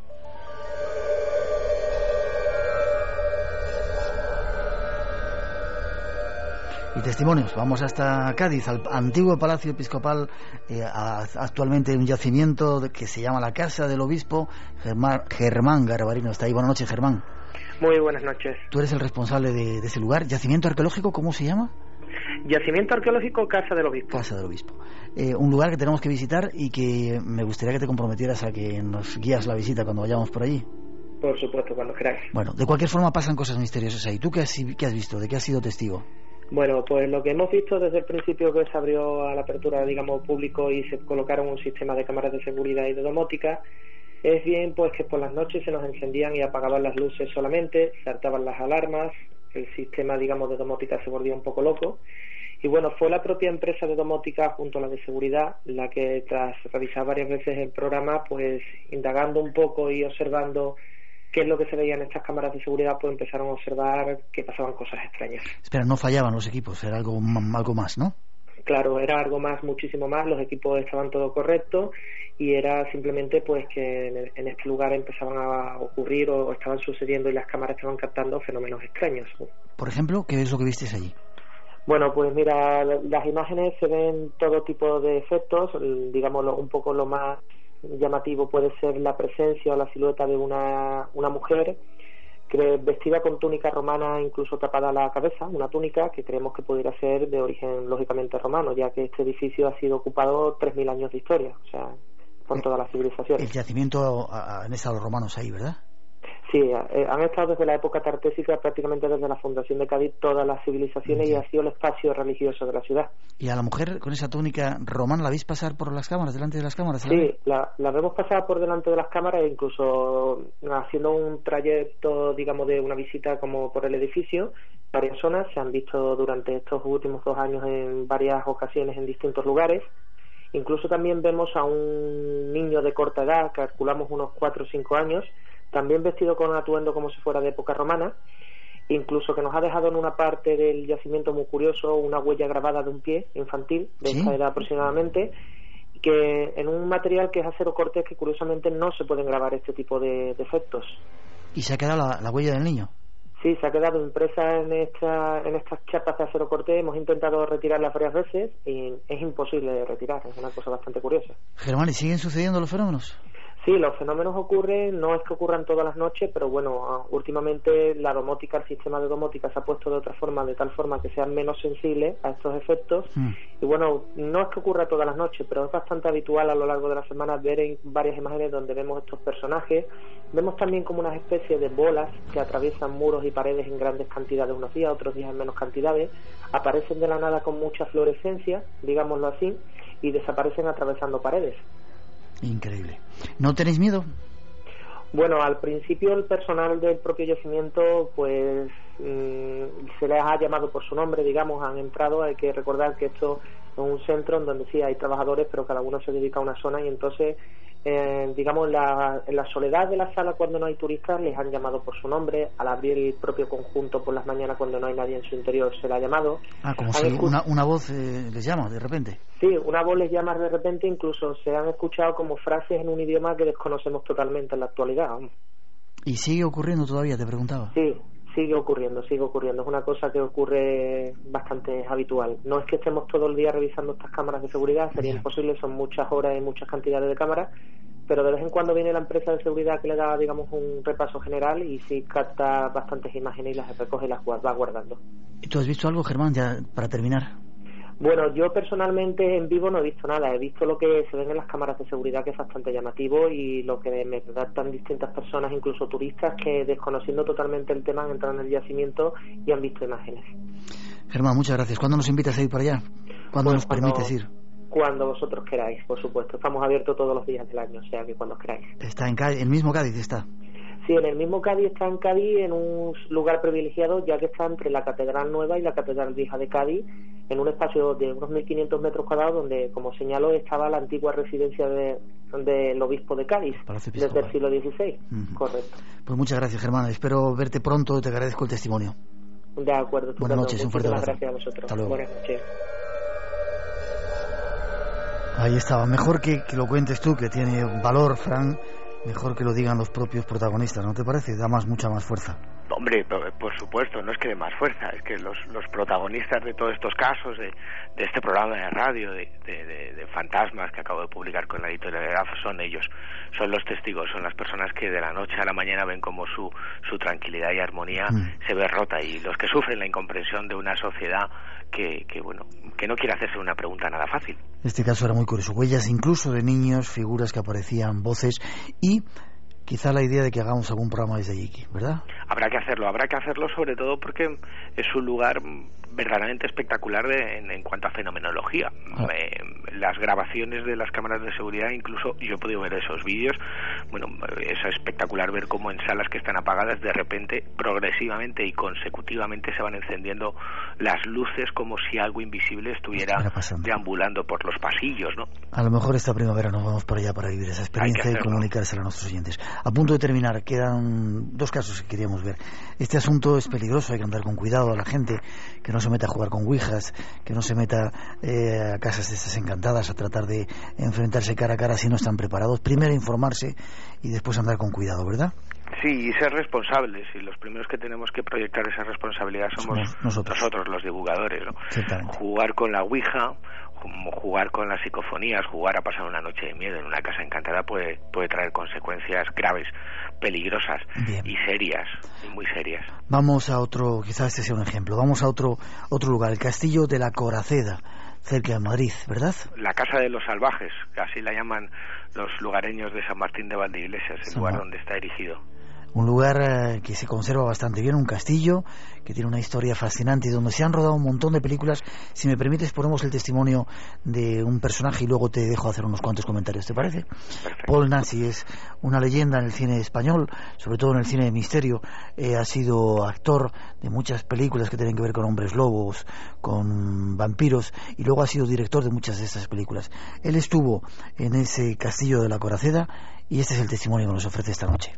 Y testimonios, vamos hasta Cádiz, al antiguo Palacio Episcopal, actualmente un yacimiento que se llama la Casa del Obispo. Germán Garabarino está ahí. Buenas noches, Germán. Muy buenas noches. Tú eres el responsable de ese lugar. ¿Yacimiento arqueológico, cómo se llama? Yacimiento arqueológico Casa del Obispo. Casa del Obispo. Un lugar que tenemos que visitar y que me gustaría que te comprometieras a que nos guías la visita cuando vayamos por allí. Por supuesto, cuando queráis. Bueno, de cualquier forma pasan cosas misteriosas ahí. ¿Tú qué has visto? ¿De qué has sido testigo? Bueno, pues lo que hemos visto desde el principio que se abrió a la apertura, digamos, público y se colocaron un sistema de cámaras de seguridad y de domótica, es bien pues que por las noches se nos encendían y apagaban las luces solamente, saltaban las alarmas, el sistema, digamos, de domótica se volvía un poco loco. Y bueno, fue la propia empresa de domótica junto a la de seguridad la que, tras revisar varias veces el programa, pues indagando un poco y observando qué es lo que se veía en estas cámaras de seguridad, pues empezaron a observar que pasaban cosas extrañas. Espera, no fallaban los equipos, era algo más, ¿no? Claro, era algo más, muchísimo más, los equipos estaban todo correctos y era simplemente pues que en este lugar empezaban a ocurrir o estaban sucediendo y las cámaras estaban captando fenómenos extraños. Por ejemplo, ¿qué es lo que visteis allí? Bueno, pues mira, las imágenes se ven todo tipo de efectos, digamos un poco lo más llamativo puede ser la presencia o la silueta de una mujer vestida con túnica romana, incluso tapada la cabeza, una túnica que creemos que pudiera ser de origen lógicamente romano, ya que este edificio ha sido ocupado 3.000 años de historia, o sea, por todas las civilizaciones. El yacimiento han estado los romanos ahí, ¿verdad? Sí, han estado desde la época tartésica, prácticamente desde la fundación de Cádiz, todas las civilizaciones, y ha sido el espacio religioso de la ciudad. ¿Y a la mujer con esa túnica romana la veis pasar por las cámaras, delante de las cámaras? Sí, la vemos pasar por delante de las cámaras, e incluso haciendo un trayecto, digamos, de una visita como por el edificio. Varias zonas se han visto durante estos últimos 2 años en varias ocasiones en distintos lugares. Incluso también vemos a un niño de corta edad, calculamos unos 4 o 5 años, también vestido con un atuendo como si fuera de época romana, incluso que nos ha dejado en una parte del yacimiento muy curioso una huella grabada de un pie infantil de esta edad aproximadamente, que en un material que es acero cortés, que curiosamente no se pueden grabar este tipo de efectos. ¿Y se ha quedado la huella del niño? Sí, se ha quedado impresa en estas chapas de acero cortés. Hemos intentado retirarlas varias veces y es imposible de retirar, es una cosa bastante curiosa. Germán, ¿y siguen sucediendo los fenómenos? Sí, los fenómenos ocurren, no es que ocurran todas las noches, pero bueno, últimamente la domótica, el sistema de domótica se ha puesto de otra forma, de tal forma que sean menos sensibles a estos efectos. Y bueno, no es que ocurra todas las noches, pero es bastante habitual a lo largo de la semana ver en varias imágenes donde vemos estos personajes. Vemos también como una especie de bolas que atraviesan muros y paredes en grandes cantidades unos días, otros días en menos cantidades, aparecen de la nada con mucha fluorescencia, digámoslo así, y desaparecen atravesando paredes. Increíble. ¿No tenéis miedo? Bueno, al principio el personal del propio yacimiento pues se les ha llamado por su nombre, digamos, han entrado. Hay que recordar que esto es un centro en donde sí hay trabajadores, pero cada uno se dedica a una zona, y entonces digamos en la soledad de la sala, cuando no hay turistas, les han llamado por su nombre. Al abrir el propio conjunto por las mañanas, cuando no hay nadie en su interior, se le ha llamado. Como si una voz les llama de repente. Sí, una voz les llama de repente, incluso se han escuchado como frases en un idioma que desconocemos totalmente en la actualidad. ¿Y sigue ocurriendo todavía, te preguntaba? Sí, sigue ocurriendo. Es una cosa que ocurre bastante habitual. No es que estemos todo el día revisando estas cámaras de seguridad, sería imposible, son muchas horas y muchas cantidades de cámaras, pero de vez en cuando viene la empresa de seguridad que le da, digamos, un repaso general y sí capta bastantes imágenes y las recoge y las va guardando. ¿Y tú has visto algo, Germán, ya para terminar? Bueno, yo personalmente en vivo no he visto nada. He visto lo que se ven en las cámaras de seguridad, que es bastante llamativo, y lo que me tratan distintas personas, incluso turistas, que desconociendo totalmente el tema han entrado en el yacimiento y han visto imágenes. Germán, muchas gracias. ¿Cuándo nos invitas a ir para allá? ¿Cuándo nos permites ir? Cuando vosotros queráis, por supuesto. Estamos abiertos todos los días del año, o sea que cuando queráis. ¿Está en Cádiz, el mismo Cádiz está? Sí, en el mismo Cádiz, está en Cádiz, en un lugar privilegiado, ya que está entre la Catedral Nueva y la Catedral Vieja de Cádiz, en un espacio de unos 1.500 metros cuadrados, donde, como señaló, estaba la antigua residencia del obispo de Cádiz, desde el siglo XVI. Correcto. Pues muchas gracias, Germán. Espero verte pronto, te agradezco el testimonio. De acuerdo. Buenas noches, un fuerte abrazo. Gracias a vosotros. Hasta luego. Buenas noches. Ahí estaba. Mejor que lo cuentes tú, que tiene valor, Fran. Mejor que lo digan los propios protagonistas, ¿no te parece? Da mucha más fuerza. Hombre, por supuesto, no es que dé más fuerza, es que los protagonistas de todos estos casos, de este programa de radio, de fantasmas que acabo de publicar con la editorial, son ellos, son los testigos, son las personas que de la noche a la mañana ven como su tranquilidad y armonía se ve rota, y los que sufren la incomprensión de una sociedad que no quiere hacerse una pregunta nada fácil. Este caso era muy curioso, huellas incluso de niños, figuras que aparecían, voces, y quizá la idea de que hagamos algún programa desde allí, ¿verdad? Habrá que hacerlo sobre todo porque es un lugar verdaderamente espectacular en cuanto a fenomenología. Las grabaciones de las cámaras de seguridad, incluso yo he podido ver esos vídeos. Bueno, es espectacular ver cómo en salas que están apagadas, de repente, progresivamente y consecutivamente se van encendiendo las luces, como si algo invisible estuviera deambulando por los pasillos, ¿no? A lo mejor esta primavera nos vamos para allá para vivir esa experiencia y comunicársela a nuestros oyentes. A punto de terminar, quedan 2 casos que queríamos ver. Este asunto es peligroso, hay que andar con cuidado a la gente, que no se meta a jugar con ouijas, que no se meta a casas de estas encantadas a tratar de enfrentarse cara a cara si no están preparados. Primero informarse y después andar con cuidado, ¿verdad? Sí, y ser responsables, y los primeros que tenemos que proyectar esa responsabilidad somos nosotros los divulgadores, ¿no? Jugar con la ouija, jugar con las psicofonías, jugar a pasar una noche de miedo en una casa encantada puede traer consecuencias graves, peligrosas y serias, y muy serias. Vamos a otro, quizás este sea un ejemplo, vamos a otro lugar, el Castillo de la Coraceda, cerca de Madrid, ¿verdad? La Casa de los Salvajes, que así la llaman los lugareños de San Martín de Valdeiglesias, el lugar donde está erigido. Un lugar que se conserva bastante bien, un castillo que tiene una historia fascinante y donde se han rodado un montón de películas. Si me permites, ponemos el testimonio de un personaje y luego te dejo hacer unos cuantos comentarios, ¿te parece? Perfecto. Paul Nassy es una leyenda en el cine español, sobre todo en el cine de misterio. Ha sido actor de muchas películas que tienen que ver con hombres lobos, con vampiros, y luego ha sido director de muchas de estas películas. Él estuvo en ese Castillo de la Coraceda y este es el testimonio que nos ofrece esta noche.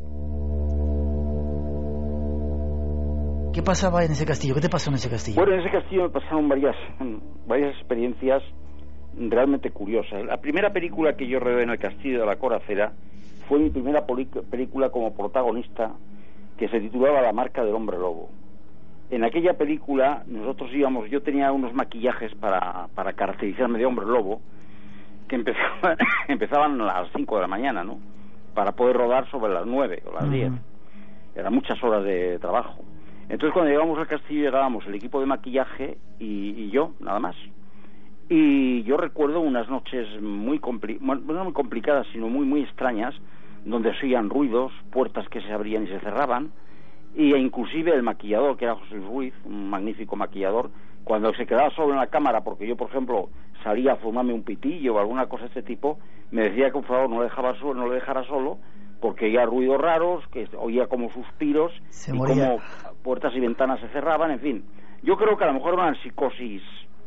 ¿Qué pasaba en ese castillo? ¿Qué te pasó en ese castillo? Bueno, en ese castillo me pasaron varias experiencias realmente curiosas. La primera película que yo rodé en el Castillo de la Coraceda fue mi primera película como protagonista, que se titulaba La marca del hombre lobo. En aquella película yo tenía unos maquillajes para caracterizarme de hombre lobo, que empezaban a las 5 de la mañana, ¿no? Para poder rodar sobre las 9 o las 10. Eran muchas horas de trabajo. Entonces, cuando llegamos al castillo, llegábamos el equipo de maquillaje y yo, nada más. Y yo recuerdo unas noches no muy complicadas, sino muy extrañas, donde se oían ruidos, puertas que se abrían y se cerraban, e inclusive el maquillador, que era José Luis Ruiz, un magnífico maquillador, cuando se quedaba solo en la cámara, porque yo, por ejemplo, salía a fumarme un pitillo o alguna cosa de este tipo, me decía que, por favor, no le dejara solo, porque oía ruidos raros, que oía como suspiros, y como puertas y ventanas se cerraban, en fin. Yo creo que a lo mejor era una psicosis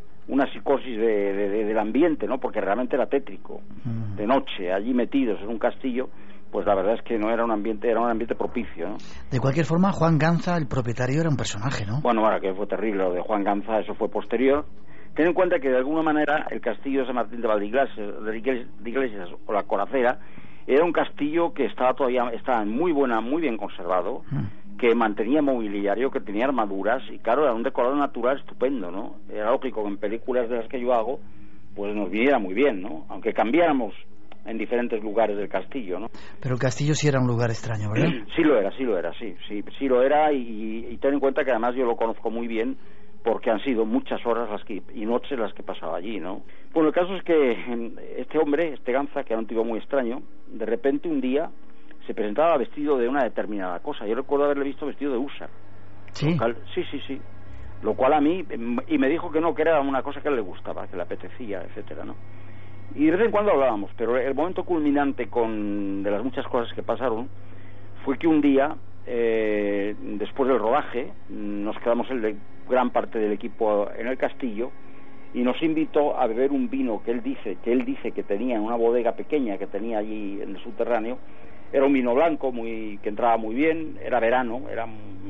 del ambiente, ¿no? Porque realmente era tétrico. De noche, allí metidos en un castillo, pues la verdad es que no era un ambiente propicio, ¿no? De cualquier forma, Juan Ganza, el propietario, era un personaje, ¿no? Bueno, que fue terrible lo de Juan Ganza, eso fue posterior. Ten en cuenta que de alguna manera el castillo de San Martín de Valdeiglesias o la Coracera era un castillo que estaba muy bien conservado, que mantenía mobiliario, que tenía armaduras, y claro, era un decorado natural estupendo, ¿no? Era lógico que en películas de las que yo hago, pues nos viniera muy bien, ¿no? Aunque cambiáramos en diferentes lugares del castillo, ¿no? Pero el castillo sí era un lugar extraño, ¿verdad? Sí lo era, y ten en cuenta que además yo lo conozco muy bien, porque han sido muchas horas y noches las que pasaba allí, ¿no? Bueno, el caso es que este hombre, Ganza, que era un tipo muy extraño, de repente un día se presentaba vestido de una determinada cosa. Yo recuerdo haberle visto vestido de húsar. ¿Sí? Sí. Lo cual a mí, y me dijo que era una cosa que a él le gustaba, que le apetecía, etcétera, ¿no? Y de vez en cuando hablábamos, pero el momento culminante de las muchas cosas que pasaron fue que un día, después del rodaje, nos quedamos gran parte del equipo en el castillo y nos invitó a beber un vino que él dice que tenía en una bodega pequeña que tenía allí en el subterráneo. Era un vino blanco que entraba muy bien, era verano, era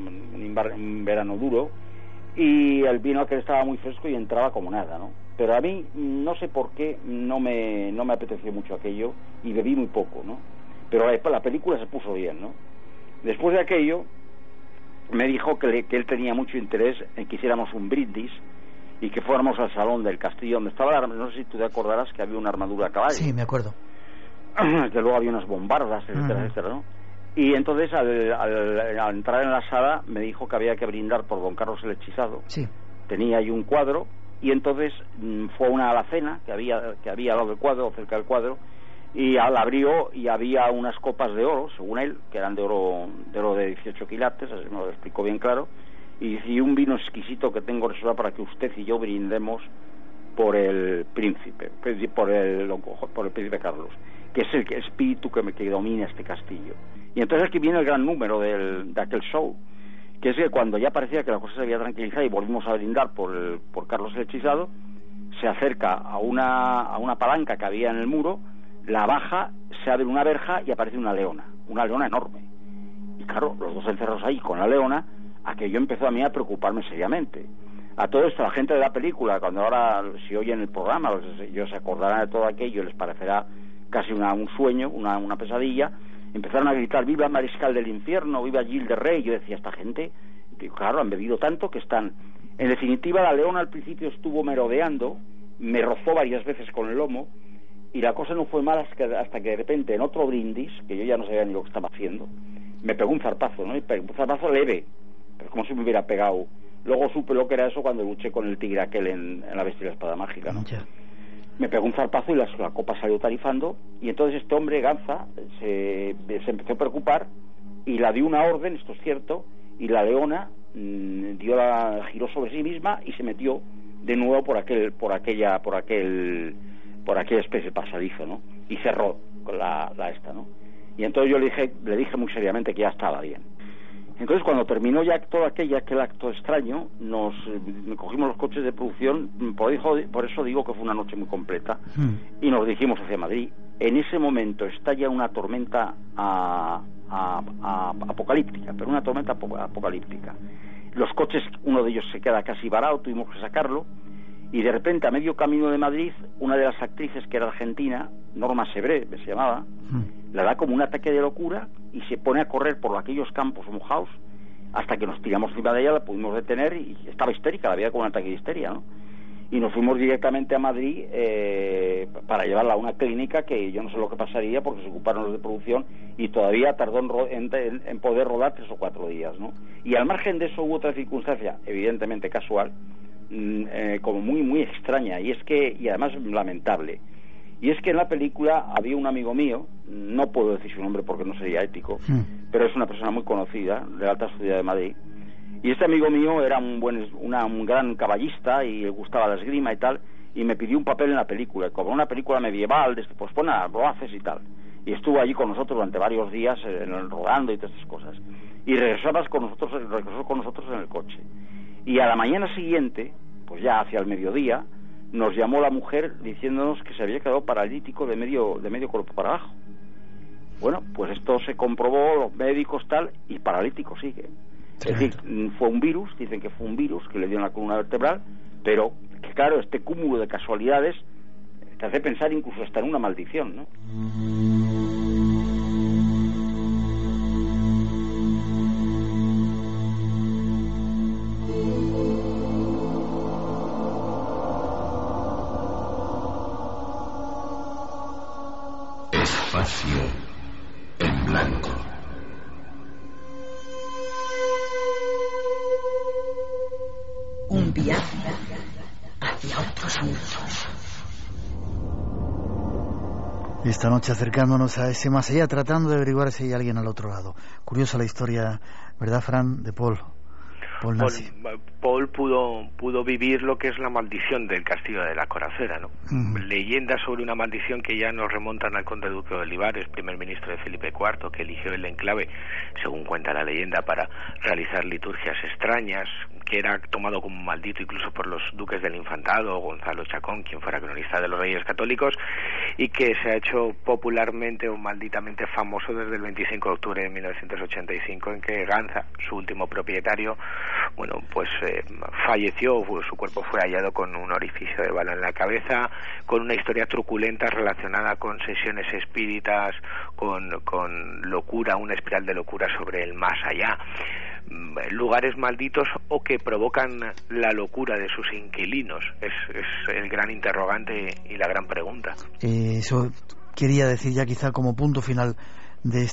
un verano duro, y el vino aquel estaba muy fresco y entraba como nada, ¿no? Pero a mí, no sé por qué, no me apeteció mucho aquello y bebí muy poco, ¿no? Pero la película se puso bien, ¿no? Después de aquello, me dijo que él tenía mucho interés en que hiciéramos un brindis y que fuéramos al salón del castillo donde estaba no sé si tú te acordarás que había una armadura a caballo. Sí, me acuerdo. Que luego había unas bombardas, etcétera, ¿no? Y entonces al entrar en la sala me dijo que había que brindar por don Carlos el Hechizado. Sí. Tenía ahí un cuadro y entonces fue a una alacena que había al lado del cuadro, cerca del cuadro, y la abrió y había unas copas de oro, según él, que eran de oro de 18 quilates, así me lo explicó bien claro, y un vino exquisito que tengo reservado para que usted y yo brindemos por el príncipe, por el príncipe Carlos, que es el espíritu que domina este castillo. Y entonces aquí viene el gran número de aquel show, que es que cuando ya parecía que la cosa se había tranquilizado y volvimos a brindar por Carlos el Hechizado, se acerca a una palanca que había en el muro, la baja, se abre una verja y aparece una leona enorme. Y claro, los dos encerrados ahí con la leona, aquello empezó a mí a preocuparme seriamente. A todo esto, la gente de la película, cuando ahora si oyen el programa, ellos se acordarán de todo aquello, les parecerá casi un sueño, una pesadilla. Empezaron a gritar: viva el mariscal del infierno, viva Gil de Rey. Yo decía, esta gente, claro, han bebido tanto que están... En definitiva, la leona al principio estuvo merodeando, me rozó varias veces con el lomo, y la cosa no fue mala hasta que de repente, en otro brindis, que yo ya no sabía ni lo que estaba haciendo, me pegó un zarpazo, ¿no? Y pegó un zarpazo leve, pero como si me hubiera pegado. Luego supe lo que era eso cuando luché con el tigre aquel en la bestia de la espada mágica, ¿no? Yeah. Me pegó un zarpazo y la copa salió tarifando, y entonces este hombre, Ganza, se empezó a preocupar y la dio una orden, esto es cierto, y la leona giró sobre sí misma y se metió de nuevo por aquella especie de pasadizo, ¿no? Y cerró con la esta, ¿no? Y entonces yo le dije muy seriamente que ya estaba bien. Entonces, cuando terminó ya todo aquel acto extraño, cogimos los coches de producción, por eso digo que fue una noche muy completa, y nos dirigimos hacia Madrid. En ese momento estalla una tormenta apocalíptica, pero una tormenta apocalíptica. Los coches, uno de ellos se queda casi varado, tuvimos que sacarlo, y de repente, a medio camino de Madrid, una de las actrices, que era argentina, Norma Sebré, se llamaba, le da como un ataque de locura y se pone a correr por aquellos campos mojados hasta que nos tiramos encima de ella, la pudimos detener y estaba histérica, la veía como un ataque de histeria, ¿no? Y nos fuimos directamente a Madrid para llevarla a una clínica que yo no sé lo que pasaría porque se ocuparon los de producción y todavía tardó en poder rodar 3 o 4 días, ¿no? Y al margen de eso hubo otra circunstancia, evidentemente casual, como muy muy extraña, y además lamentable. Y es que en la película había un amigo mío, no puedo decir su nombre porque no sería ético, pero es una persona muy conocida de la alta sociedad de Madrid, y este amigo mío era un gran caballista y le gustaba la esgrima y tal, y me pidió un papel en la película, como una película medieval, pues lo haces y tal, y estuvo allí con nosotros durante varios días rodando y todas estas cosas, y regresó con nosotros en el coche, y a la mañana siguiente, pues ya hacia el mediodía, nos llamó la mujer diciéndonos que se había quedado paralítico de medio cuerpo para abajo. Bueno, pues esto se comprobó, los médicos tal, y paralítico sigue. Sí. Es decir, fue un virus, dicen que fue un virus que le dio en la columna vertebral, pero que claro, este cúmulo de casualidades te hace pensar incluso hasta en una maldición, ¿no? Espacio en blanco. Un viaje hacia otros mundos. Esta noche acercándonos a ese más allá, tratando de averiguar si hay alguien al otro lado. Curiosa la historia, ¿verdad, Fran? De Paul pudo vivir lo que es la maldición del castillo de la Coracera, ¿no? Leyendas sobre una maldición que ya nos remontan al conde duque de Olivares, primer ministro de Felipe IV, que eligió el enclave, según cuenta la leyenda, para realizar liturgias extrañas, que era tomado como maldito incluso por los duques del Infantado, Gonzalo Chacón, quien fuera cronista de los Reyes Católicos, y que se ha hecho popularmente o malditamente famoso desde el 25 de octubre de 1985, en que Ganza, su último propietario, falleció, su cuerpo fue hallado con un orificio de bala en la cabeza, con una historia truculenta relacionada con sesiones espíritas, con locura, una espiral de locura sobre el más allá, lugares malditos o que provocan la locura de sus inquilinos. Es el gran interrogante y la gran pregunta. Eso quería decir ya quizá como punto final de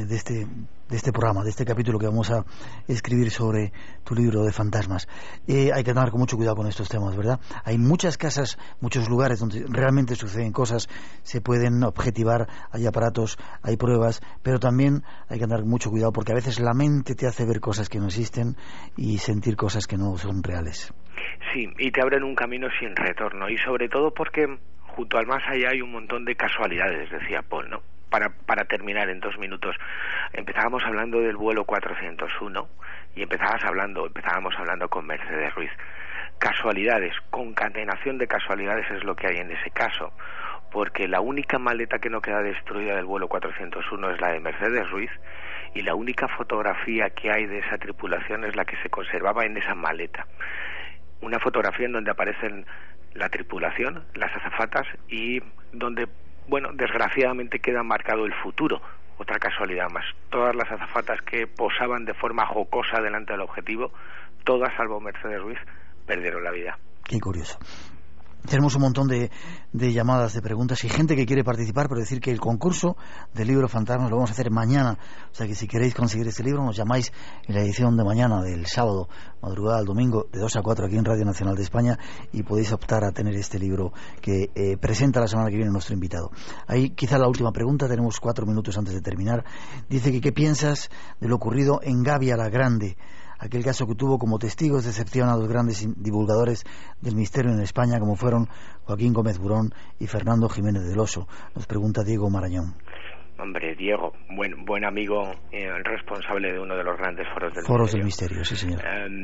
este programa, de este capítulo que vamos a escribir sobre tu libro de fantasmas. Hay que tener con mucho cuidado con estos temas, ¿verdad? Hay muchas casas, muchos lugares donde realmente suceden cosas, se pueden objetivar, hay aparatos, hay pruebas, pero también hay que tener mucho cuidado porque a veces la mente te hace ver cosas que no existen y sentir cosas que no son reales. Sí, y te abren un camino sin retorno, y sobre todo porque junto al más allá hay un montón de casualidades, decía Paul, ¿no? Para terminar en 2 minutos, empezábamos hablando del vuelo 401 y empezábamos hablando con Mercedes Ruiz. Casualidades, concatenación de casualidades es lo que hay en ese caso, porque la única maleta que no queda destruida del vuelo 401 es la de Mercedes Ruiz, y la única fotografía que hay de esa tripulación es la que se conservaba en esa maleta. Una fotografía en donde aparecen la tripulación, las azafatas, y donde, bueno, desgraciadamente queda marcado el futuro. Otra casualidad más. Todas las azafatas que posaban de forma jocosa delante del objetivo, todas, salvo Mercedes Ruiz, perdieron la vida. Qué curioso. Tenemos un montón de llamadas, de preguntas y gente que quiere participar, pero decir que el concurso del libro Fantasmas lo vamos a hacer mañana. O sea que si queréis conseguir este libro, nos llamáis en la edición de mañana, del sábado, madrugada al domingo, de 2 a 4 aquí en Radio Nacional de España, y podéis optar a tener este libro que presenta la semana que viene nuestro invitado. Ahí quizá la última pregunta, tenemos 4 minutos antes de terminar. Dice que ¿qué piensas de lo ocurrido en Gavia la Grande? Aquel caso que tuvo como testigos de excepción a dos grandes divulgadores del misterio en España, como fueron Joaquín Gómez Burón y Fernando Jiménez del Oso. Nos pregunta Diego Marañón. Hombre, Diego, buen amigo, responsable de uno de los grandes foros del misterio, sí señor.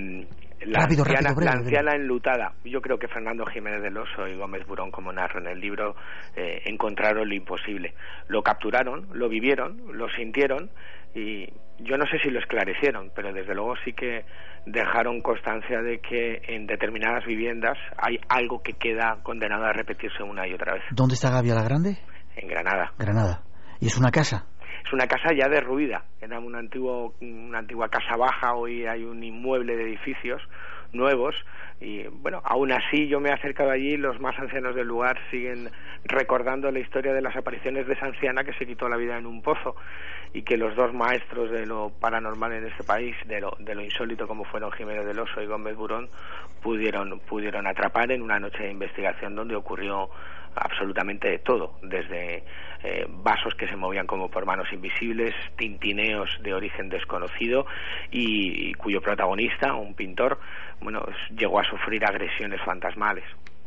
La anciana enlutada. Yo creo que Fernando Jiménez del Oso y Gómez Burón, como narro en el libro, encontraron lo imposible. Lo capturaron, lo vivieron, lo sintieron, y yo no sé si lo esclarecieron, pero desde luego sí que dejaron constancia de que en determinadas viviendas hay algo que queda condenado a repetirse una y otra vez. ¿Dónde está Gavia la Grande? En Granada. Granada. ¿Y es una casa? Es una casa ya derruida, era una antigua casa baja, hoy hay un inmueble de edificios nuevos, y bueno, aún así yo me he acercado allí y los más ancianos del lugar siguen recordando la historia de las apariciones de esa anciana que se quitó la vida en un pozo, y que los dos maestros de lo paranormal en este país, de lo insólito, como fueron Jiménez del Oso y Gómez Burón, pudieron atrapar en una noche de investigación donde ocurrió absolutamente de todo, desde vasos que se movían como por manos invisibles, tintineos de origen desconocido, y cuyo protagonista, un pintor, bueno, llegó a sufrir agresiones fantasmales.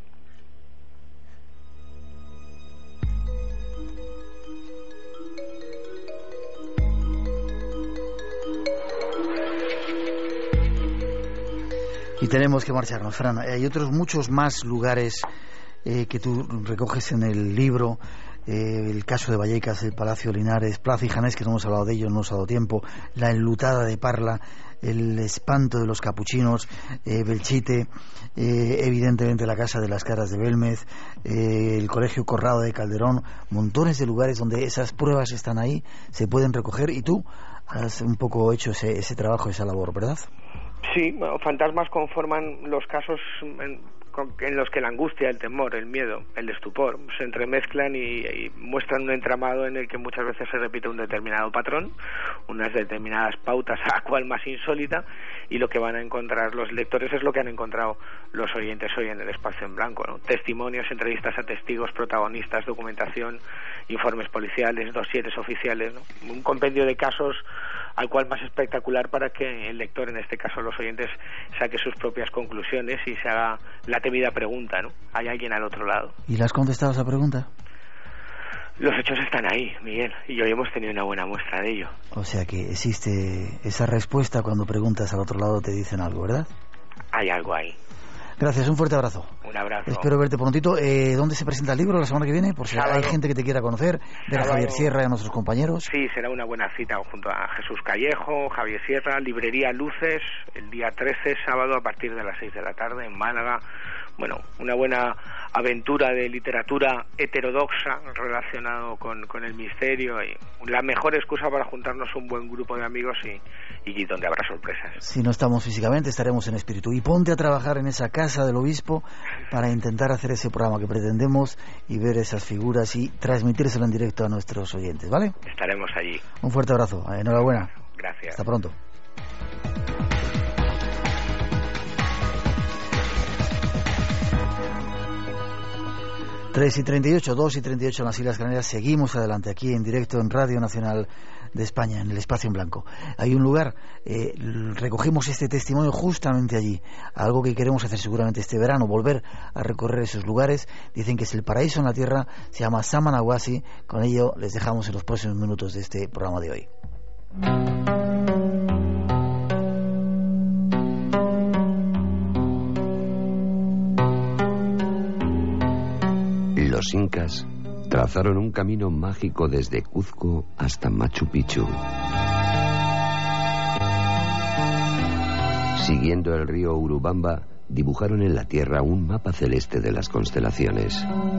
Y tenemos que marcharnos, Fran. Hay otros muchos más lugares que tú recoges en el libro, el caso de Vallecas, el Palacio Linares, Plaza y Janés, que no hemos hablado de ello, no nos ha dado tiempo, la enlutada de Parla, el espanto de los capuchinos, Belchite, evidentemente la Casa de las Caras de Belmez, el Colegio Corrado de Calderón, montones de lugares donde esas pruebas están ahí, se pueden recoger, y tú has un poco hecho ese trabajo, esa labor, ¿verdad? Sí, bueno, fantasmas conforman los casos en los que la angustia, el temor, el miedo, el estupor se entremezclan y muestran un entramado en el que muchas veces se repite un determinado patrón, unas determinadas pautas, a cual más insólita, y lo que van a encontrar los lectores es lo que han encontrado los oyentes hoy en el Espacio en Blanco, ¿no? Testimonios, entrevistas a testigos, protagonistas, documentación, informes policiales, dosieres oficiales, ¿no? Un compendio de casos al cual más espectacular para que el lector, en este caso los oyentes, saque sus propias conclusiones y se haga la temida pregunta, ¿no? ¿Hay alguien al otro lado? ¿Y le has contestado esa pregunta? Los hechos están ahí, Miguel, y hoy hemos tenido una buena muestra de ello. O sea que existe esa respuesta cuando preguntas al otro lado, te dicen algo, ¿verdad? Hay algo ahí. Gracias, un fuerte abrazo. Un abrazo. Espero verte prontito. ¿Dónde se presenta el libro la semana que viene? Por si hay gente que te quiera conocer, ver a Javier Sierra y a nuestros compañeros. Sí, será una buena cita junto a Jesús Callejo, Javier Sierra, Librería Luces, el día 13, sábado, a partir de las 6 de la tarde, en Málaga. una buena aventura de literatura heterodoxa relacionado con el misterio, y la mejor excusa para juntarnos un buen grupo de amigos y donde habrá sorpresas. Si no estamos físicamente, estaremos en espíritu. Y ponte a trabajar en esa casa del obispo para intentar hacer ese programa que pretendemos y ver esas figuras y transmitírselo en directo a nuestros oyentes, ¿vale? Estaremos allí. Un fuerte abrazo, enhorabuena. Gracias. Hasta pronto. Tres y 38, 2 y 38 en las Islas Canarias. Seguimos adelante aquí en directo en Radio Nacional de España, en el Espacio en Blanco. Hay un lugar, recogimos este testimonio justamente allí, algo que queremos hacer seguramente este verano, volver a recorrer esos lugares. Dicen que es el paraíso en la tierra, se llama Samanaguasi. Con ello les dejamos en los próximos minutos de este programa de hoy. Los incas trazaron un camino mágico desde Cuzco hasta Machu Picchu. Siguiendo el río Urubamba, dibujaron en la tierra un mapa celeste de las constelaciones.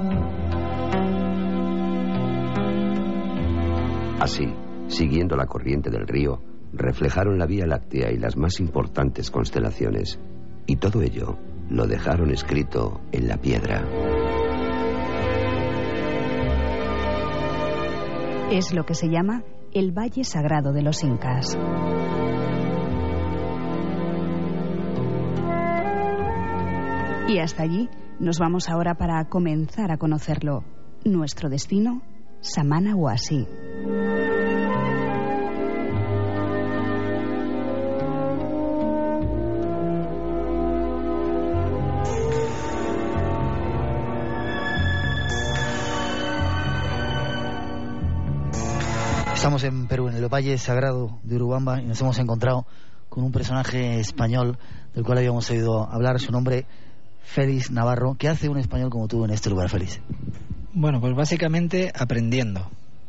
Así, siguiendo la corriente del río, reflejaron la Vía Láctea y las más importantes constelaciones. Y todo ello lo dejaron escrito en la piedra. Es lo que se llama el Valle Sagrado de los Incas. Y hasta allí nos vamos ahora para comenzar a conocerlo. Nuestro destino, Samanaguasi. Estamos en Perú, en el Valle Sagrado de Urubamba, y nos hemos encontrado con un personaje español del cual habíamos oído hablar, su nombre, Félix Navarro. ¿Qué hace un español como tú en este lugar, Félix? Bueno, pues básicamente aprendiendo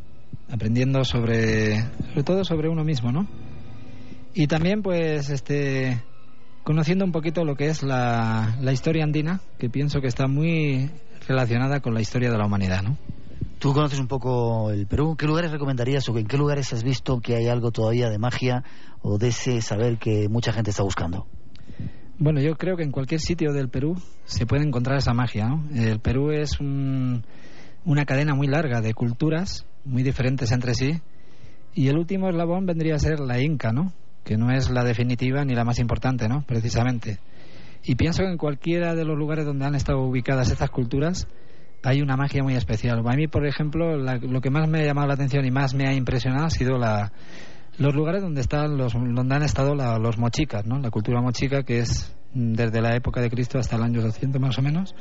sobre todo sobre uno mismo, ¿no? Y también pues conociendo un poquito lo que es la historia andina, que pienso que está muy relacionada con la historia de la humanidad, ¿no? Tú conoces un poco el Perú. ¿Qué lugares recomendarías o en qué lugares has visto que hay algo todavía de magia o de ese saber que mucha gente está buscando? Bueno, yo creo que en cualquier sitio del Perú se puede encontrar esa magia, ¿no? El Perú es una cadena muy larga de culturas muy diferentes entre sí, y el último eslabón vendría a ser la Inca, ¿no? Que no es la definitiva ni la más importante, ¿no? Precisamente. Y pienso que en cualquiera de los lugares donde han estado ubicadas estas culturas hay una magia muy especial. A mí, por ejemplo, lo que más me ha llamado la atención y más me ha impresionado ha sido los lugares donde han estado los mochicas, ¿no? La cultura mochica, que es desde la época de Cristo hasta el año 200 más o menos.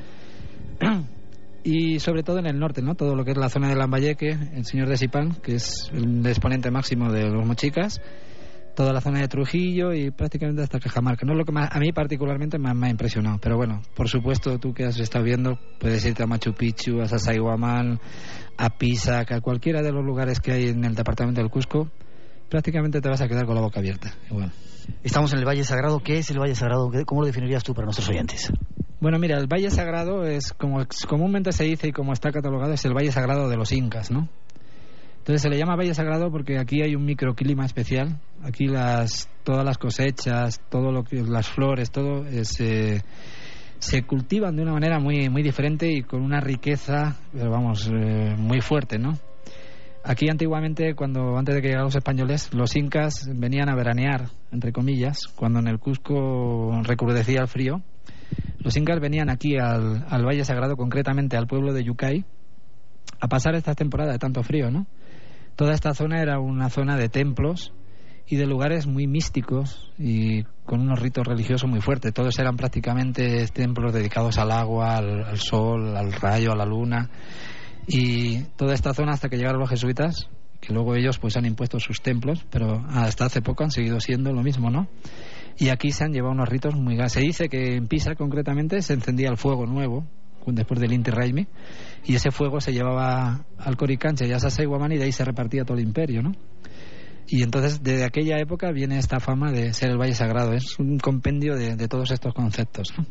Y sobre todo en el norte, ¿no? Todo lo que es la zona de Lambayeque, el señor de Zipán, que es el exponente máximo de los mochicas, toda la zona de Trujillo y prácticamente hasta Cajamarca. No es lo que a mí particularmente me ha impresionado, pero bueno, por supuesto, tú que has estado viendo, puedes irte a Machu Picchu, a Sacsayhuamán, a Pisac, a cualquiera de los lugares que hay en el departamento del Cusco, prácticamente te vas a quedar con la boca abierta. Igual. Estamos en el Valle Sagrado. ¿Qué es el Valle Sagrado? ¿Cómo lo definirías tú para nuestros oyentes? Bueno, mira, el Valle Sagrado es, como comúnmente se dice y como está catalogado, es el Valle Sagrado de los Incas, ¿no? Entonces se le llama Valle Sagrado porque aquí hay un microclima especial. Aquí todas las cosechas, todo lo que las flores, todo se cultivan de una manera muy muy diferente y con una riqueza, muy fuerte, ¿no? Aquí antiguamente, antes de que llegaran los españoles, los incas venían a veranear, entre comillas, cuando en el Cusco recrudecía el frío. Los incas venían aquí al Valle Sagrado, concretamente al pueblo de Yucay, a pasar esta temporada de tanto frío, ¿no? Toda esta zona era una zona de templos y de lugares muy místicos y con unos ritos religiosos muy fuertes. Todos eran prácticamente templos dedicados al agua, al sol, al rayo, a la luna. Y toda esta zona, hasta que llegaron los jesuitas, que luego ellos pues han impuesto sus templos, pero hasta hace poco han seguido siendo lo mismo, ¿no? Y aquí se han llevado unos ritos muy grandes. Se dice que en Pisa concretamente se encendía el fuego nuevo después del Inti Raymi, y ese fuego se llevaba al Coricancha y a Sacsayhuamán, y de ahí se repartía todo el imperio, ¿no? Y entonces desde aquella época viene esta fama de ser el Valle Sagrado. Es un compendio de todos estos conceptos, ¿no?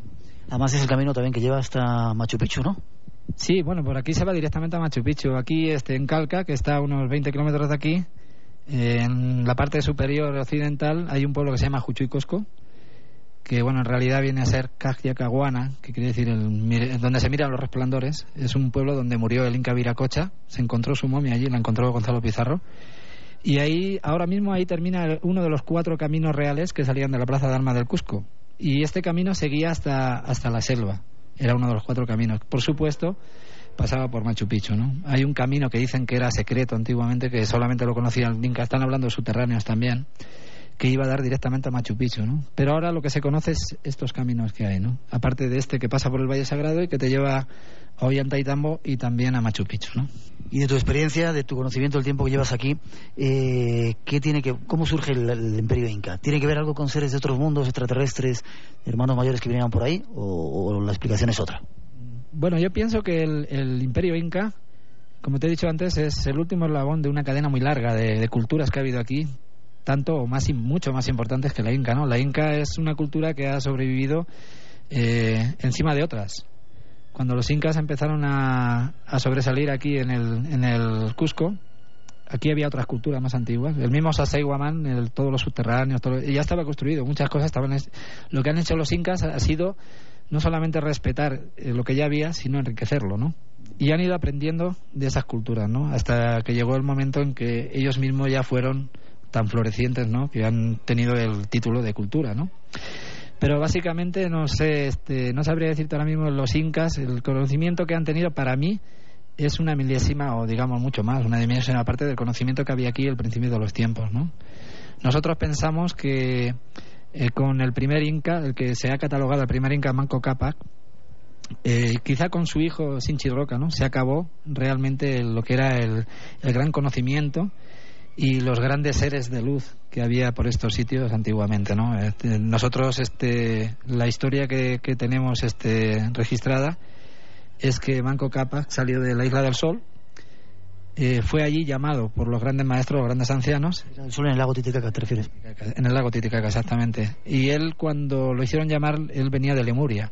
Además es el camino también que lleva hasta Machu Picchu, ¿no? Sí, bueno, por aquí se va directamente a Machu Picchu. Aquí en Calca, que está a unos 20 kilómetros de aquí, en la parte superior occidental hay un pueblo que se llama Juchuy Cosco, que bueno, en realidad viene a ser Cajyacahuana, que quiere decir donde se miran los resplandores. Es un pueblo donde murió el Inca Viracocha. Se encontró su momia allí, la encontró Gonzalo Pizarro. Y ahí, ahora mismo, ahí termina uno de los 4 caminos reales que salían de la Plaza de Armas del Cusco. Y este camino seguía hasta la selva. Era uno de los 4 caminos. Por supuesto, pasaba por Machu Picchu, ¿no? Hay un camino que dicen que era secreto antiguamente, que solamente lo conocían los incas. Están hablando de subterráneos también, que iba a dar directamente a Machu Picchu, ¿no? Pero ahora lo que se conoce es estos caminos que hay, ¿no? Aparte de este que pasa por el Valle Sagrado y que te lleva a Ollantaytambo y también a Machu Picchu, ¿no? Y de tu experiencia, de tu conocimiento, el tiempo que llevas aquí, ¿cómo surge el Imperio Inca? ¿Tiene que ver algo con seres de otros mundos, extraterrestres, hermanos mayores que vinieron por ahí, o la explicación es otra? Bueno, yo pienso que el Imperio Inca, como te he dicho antes, es el último eslabón de una cadena muy larga de culturas que ha habido aquí, tanto o mucho más importantes que la Inca, ¿no? La Inca es una cultura que ha sobrevivido encima de otras. Cuando los incas empezaron a sobresalir aquí en el Cusco, aquí había otras culturas más antiguas. El mismo Sacsayhuamán, todos los subterráneos, ya estaba construido. Muchas cosas estaban. Lo que han hecho los incas ha sido no solamente respetar lo que ya había, sino enriquecerlo, ¿no? Y han ido aprendiendo de esas culturas, ¿no? Hasta que llegó el momento en que ellos mismos ya fueron tan florecientes, ¿no? Que han tenido el título de cultura, ¿no? Pero básicamente no sé, no sabría decirte ahora mismo los incas, el conocimiento que han tenido para mí es una milésima o digamos mucho más, una milésima parte del conocimiento que había aquí al principio de los tiempos, ¿no? Nosotros pensamos que con el primer Inca, el que se ha catalogado el primer Inca, Manco Cápac, quizá con su hijo Sinchi Roca, ¿no? Se acabó realmente lo que era el gran conocimiento y los grandes seres de luz que había por estos sitios antiguamente, ¿no? Nosotros la historia que tenemos registrada es que Manco Cápac salió de la Isla del Sol, fue allí llamado por los grandes maestros, los grandes ancianos. El Sol en el lago Titicaca, ¿te refieres? En el lago Titicaca, exactamente. Y él, cuando lo hicieron llamar, él venía de Lemuria.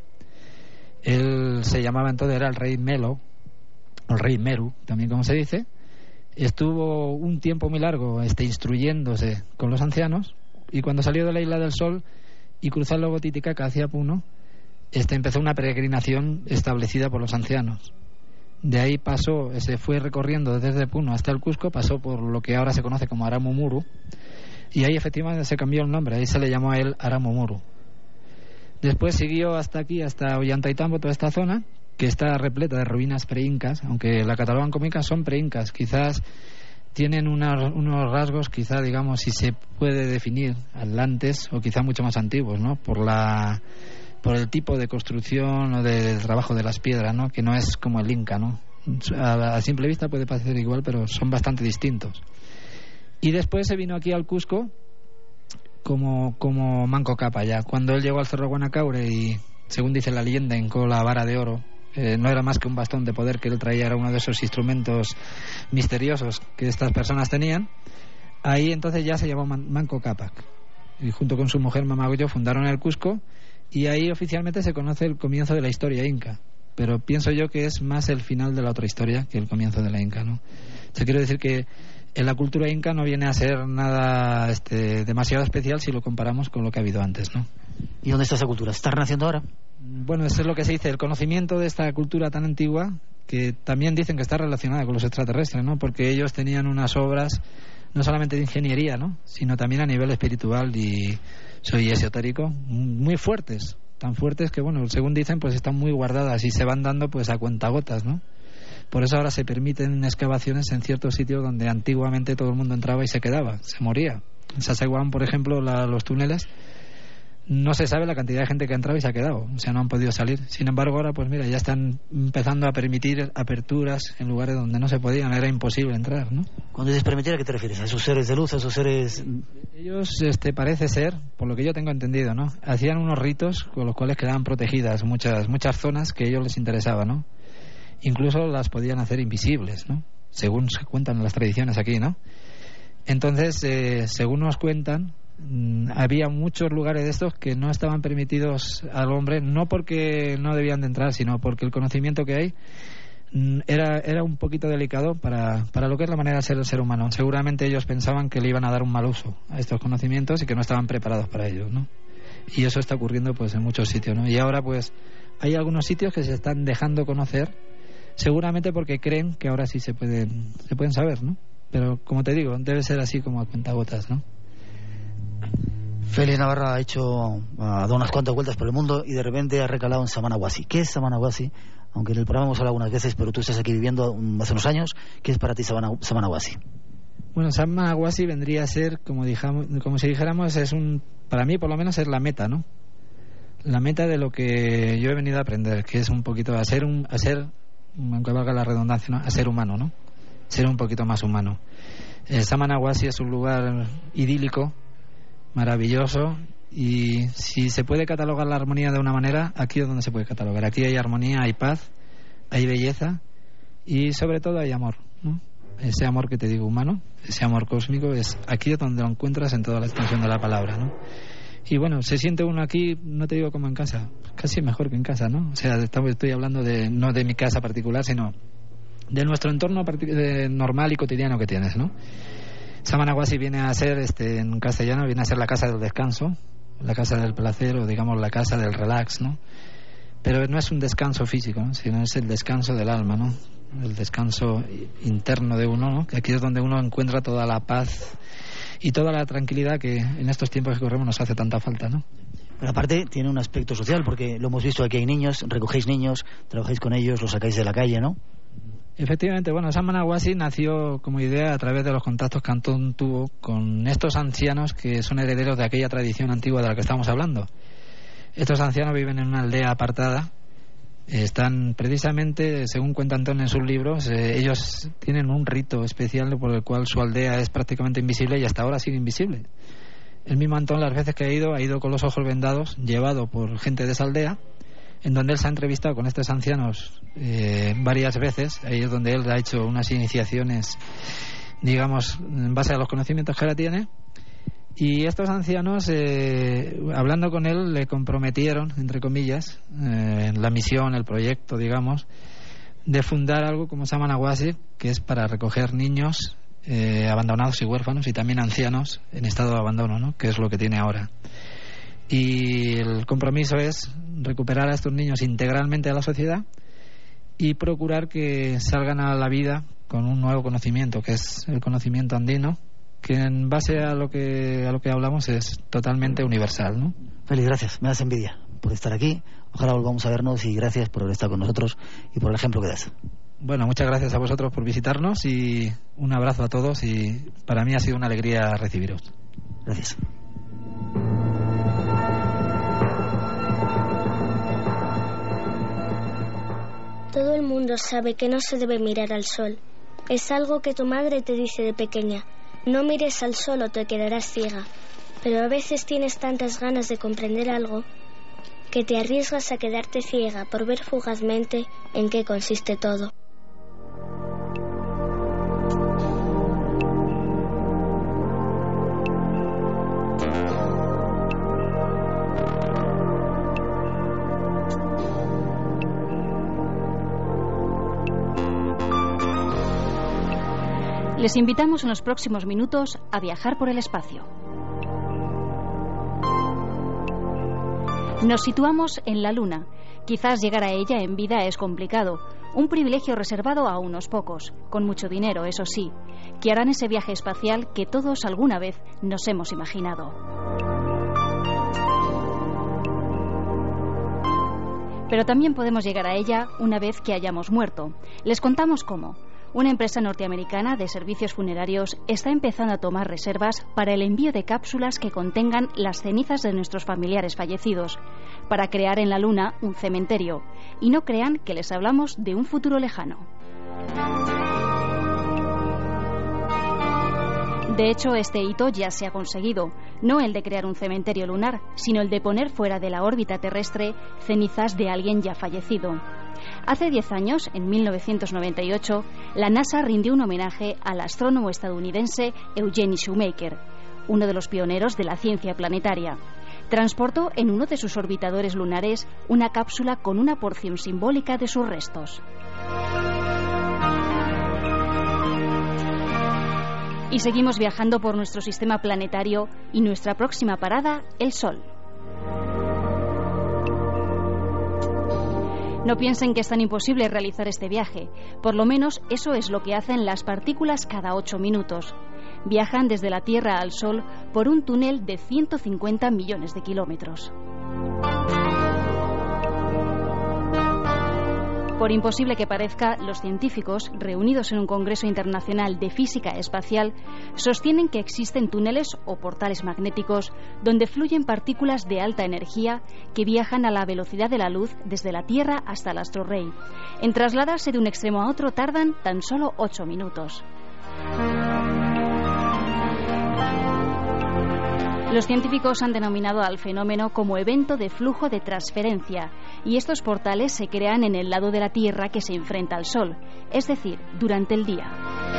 Él se llamaba entonces, era el rey Melo, el rey Meru, también como se dice. Estuvo un tiempo muy largo instruyéndose con los ancianos, y cuando salió de la Isla del Sol y cruzó el lago Titicaca hacia Puno, empezó una peregrinación establecida por los ancianos. De ahí se fue recorriendo desde Puno hasta el Cusco, pasó por lo que ahora se conoce como Aramumuru, y ahí efectivamente se cambió el nombre, ahí se le llamó a él Aramumuru. Después siguió hasta aquí, hasta Ollantaytambo, toda esta zona, que está repleta de ruinas preincas, aunque la catalogan como incas, son preincas. Quizás tienen unos rasgos, quizá digamos, si se puede definir, atlantes o quizá mucho más antiguos, ¿no? Por el tipo de construcción o de trabajo de las piedras, ¿no? Que no es como el Inca, ¿no? A simple vista puede parecer igual, pero son bastante distintos. Y después se vino aquí al Cusco como Manco Cápac ya. Cuando él llegó al Cerro Guanacaure y, según dice la leyenda, hincó la vara de oro, no era más que un bastón de poder que él traía, era uno de esos instrumentos misteriosos que estas personas tenían. Ahí entonces ya se llamó Manco Cápac, y junto con su mujer Mamagoyo fundaron el Cusco, y ahí oficialmente se conoce el comienzo de la historia inca, pero pienso yo que es más el final de la otra historia que el comienzo de la inca, ¿no? O sea, quiero decir que en la cultura inca no viene a ser nada demasiado especial si lo comparamos con lo que ha habido antes, ¿no? ¿Y dónde está esa cultura? ¿Está renaciendo ahora? Bueno, eso es lo que se dice, el conocimiento de esta cultura tan antigua, que también dicen que está relacionada con los extraterrestres, ¿no? Porque ellos tenían unas obras no solamente de ingeniería, ¿no? Sino también a nivel espiritual y esotérico muy fuertes, tan fuertes que, bueno, según dicen, pues están muy guardadas y se van dando pues a cuentagotas, ¿no? Por eso ahora se permiten excavaciones en ciertos sitios donde antiguamente todo el mundo entraba y se quedaba, se moría. En Sacsayhuamán, por ejemplo, los túneles, no se sabe la cantidad de gente que ha entrado y se ha quedado, o sea, no han podido salir. Sin embargo, ahora, pues mira, ya están empezando a permitir aperturas en lugares donde no se podían, era imposible entrar, ¿no? Cuando dices permitir, ¿a qué te refieres? ¿A esos seres de luz, a esos seres...? Ellos, parece ser, por lo que yo tengo entendido, ¿no? Hacían unos ritos con los cuales quedaban protegidas muchas zonas que a ellos les interesaba, ¿no? Incluso las podían hacer invisibles, ¿no? Según se cuentan las tradiciones aquí, ¿no? Entonces, según nos cuentan, había muchos lugares de estos que no estaban permitidos al hombre, no porque no debían de entrar, sino porque el conocimiento que hay era un poquito delicado para lo que es la manera de ser el ser humano. Seguramente ellos pensaban que le iban a dar un mal uso a estos conocimientos y que no estaban preparados para ello, ¿no? Y eso está ocurriendo pues en muchos sitios, ¿no? Y ahora pues hay algunos sitios que se están dejando conocer, seguramente porque creen que ahora sí se pueden saber, ¿no? Pero como te digo, debe ser así como a cuentagotas, ¿no? Félix Navarra ha dado unas cuantas vueltas por el mundo y de repente ha recalado en Samanaguasi. ¿Qué es Samanaguasi? Aunque en el programa hemos hablado algunas veces, pero tú estás aquí viviendo hace unos años. ¿Qué es para ti Samanaguasi? Bueno, Samanaguasi vendría a ser, como si dijéramos, para mí por lo menos es la meta, ¿no? La meta de lo que yo he venido a aprender, que es un poquito a ser, aunque valga la redundancia, ¿no? A ser humano, ¿no? Ser un poquito más humano. Samanaguasi es un lugar idílico, maravilloso, y si se puede catalogar la armonía de una manera, aquí es donde se puede catalogar. Aquí hay armonía, hay paz, hay belleza y sobre todo hay amor, ¿no? Ese amor que te digo humano, ese amor cósmico, es aquí donde lo encuentras en toda la extensión de la palabra, ¿no? Y bueno, se siente uno aquí, no te digo como en casa, casi mejor que en casa, ¿no? O sea, estoy hablando no de mi casa particular, sino de nuestro entorno normal y cotidiano que tienes, ¿no? Samanaguasi viene a ser, en castellano, viene a ser la casa del descanso, la casa del placer, o digamos la casa del relax, ¿no? Pero no es un descanso físico, ¿no? Sino es el descanso del alma, ¿no? El descanso interno de uno, ¿no? Que aquí es donde uno encuentra toda la paz y toda la tranquilidad que en estos tiempos que corremos nos hace tanta falta, ¿no? Pero aparte tiene un aspecto social, porque lo hemos visto, aquí hay niños, recogéis niños, trabajáis con ellos, los sacáis de la calle, ¿no? Efectivamente, bueno, Samanaguasi nació como idea a través de los contactos que Antón tuvo con estos ancianos que son herederos de aquella tradición antigua de la que estamos hablando. Estos ancianos viven en una aldea apartada, están precisamente, según cuenta Antón en sus libros, ellos tienen un rito especial por el cual su aldea es prácticamente invisible y hasta ahora sigue invisible. El mismo Antón, las veces que ha ido con los ojos vendados, llevado por gente de esa aldea, en donde él se ha entrevistado con estos ancianos varias veces. Ahí es donde él ha hecho unas iniciaciones, digamos, en base a los conocimientos que ahora tiene. Y estos ancianos, hablando con él, le comprometieron, entre comillas, la misión, el proyecto, digamos, de fundar algo como Samanaguasi, que es para recoger niños abandonados y huérfanos, y también ancianos en estado de abandono, ¿no? Que es lo que tiene ahora. Y el compromiso es recuperar a estos niños integralmente a la sociedad y procurar que salgan a la vida con un nuevo conocimiento, que es el conocimiento andino, que en base a lo que hablamos es totalmente universal, ¿no? Félix, gracias, me das envidia por estar aquí, ojalá volvamos a vernos y gracias por estar con nosotros y por el ejemplo que das. Bueno, muchas gracias a vosotros por visitarnos y un abrazo a todos, y para mí ha sido una alegría recibiros. Gracias. Todo el mundo sabe que no se debe mirar al sol. Es algo que tu madre te dice de pequeña. No mires al sol o te quedarás ciega. Pero a veces tienes tantas ganas de comprender algo que te arriesgas a quedarte ciega por ver fugazmente en qué consiste todo. Les invitamos en los próximos minutos a viajar por el espacio. Nos situamos en la Luna. Quizás llegar a ella en vida es complicado, un privilegio reservado a unos pocos, con mucho dinero, eso sí, que harán ese viaje espacial que todos alguna vez nos hemos imaginado. Pero también podemos llegar a ella una vez que hayamos muerto. Les contamos cómo. Una empresa norteamericana de servicios funerarios está empezando a tomar reservas para el envío de cápsulas que contengan las cenizas de nuestros familiares fallecidos, para crear en la Luna un cementerio. Y no crean que les hablamos de un futuro lejano. De hecho, este hito ya se ha conseguido, no el de crear un cementerio lunar, sino el de poner fuera de la órbita terrestre cenizas de alguien ya fallecido. Hace 10 años, en 1998, la NASA rindió un homenaje al astrónomo estadounidense Eugene Shoemaker, uno de los pioneros de la ciencia planetaria. Transportó en uno de sus orbitadores lunares una cápsula con una porción simbólica de sus restos. Y seguimos viajando por nuestro sistema planetario y nuestra próxima parada, el Sol. No piensen que es tan imposible realizar este viaje. Por lo menos eso es lo que hacen las partículas cada 8 minutos. Viajan desde la Tierra al Sol por un túnel de 150 millones de kilómetros. Por imposible que parezca, los científicos, reunidos en un Congreso Internacional de Física Espacial, sostienen que existen túneles o portales magnéticos donde fluyen partículas de alta energía que viajan a la velocidad de la luz desde la Tierra hasta el astro rey. En trasladarse de un extremo a otro tardan tan solo 8 minutos. Los científicos han denominado al fenómeno como evento de flujo de transferencia, y estos portales se crean en el lado de la Tierra que se enfrenta al Sol, es decir, durante el día.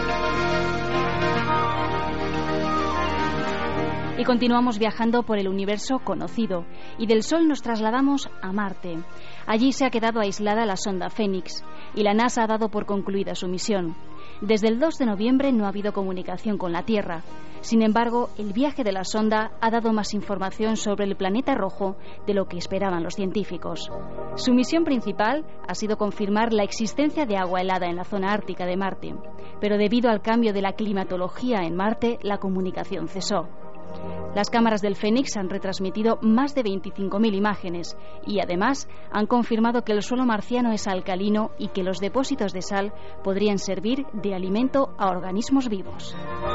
Y continuamos viajando por el universo conocido, y del Sol nos trasladamos a Marte. Allí se ha quedado aislada la sonda Fénix, y la NASA ha dado por concluida su misión. Desde el 2 de noviembre no ha habido comunicación con la Tierra. Sin embargo, el viaje de la sonda ha dado más información sobre el planeta rojo de lo que esperaban los científicos. Su misión principal ha sido confirmar la existencia de agua helada en la zona ártica de Marte, pero debido al cambio de la climatología en Marte, la comunicación cesó. Las cámaras del Fénix han retransmitido más de 25.000 imágenes y además han confirmado que el suelo marciano es alcalino y que los depósitos de sal podrían servir de alimento a organismos vivos.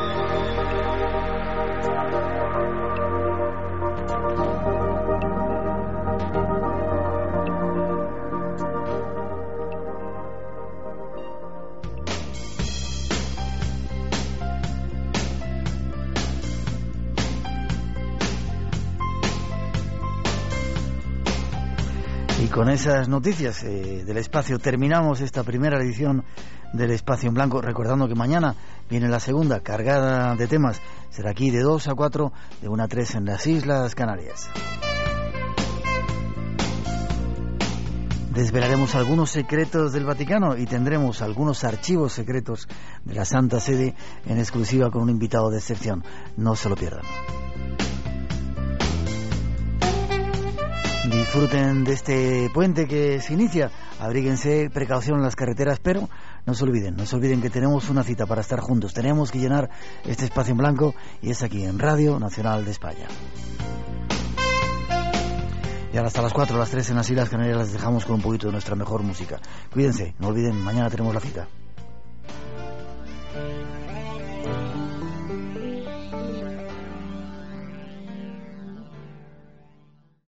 Y con esas noticias del espacio terminamos esta primera edición del Espacio en Blanco, recordando que mañana viene la segunda, cargada de temas. Será aquí de 2 a 4, de 1 a 3 en las Islas Canarias. Desvelaremos algunos secretos del Vaticano y tendremos algunos archivos secretos de la Santa Sede en exclusiva con un invitado de excepción. No se lo pierdan. Disfruten de este puente que se inicia, abríguense, precaución en las carreteras, pero no se olviden que tenemos una cita para estar juntos, tenemos que llenar este espacio en blanco y es aquí en Radio Nacional de España. Y ahora hasta las 4, las 3 en las Islas Canarias las dejamos con un poquito de nuestra mejor música. Cuídense, no olviden, mañana tenemos la cita.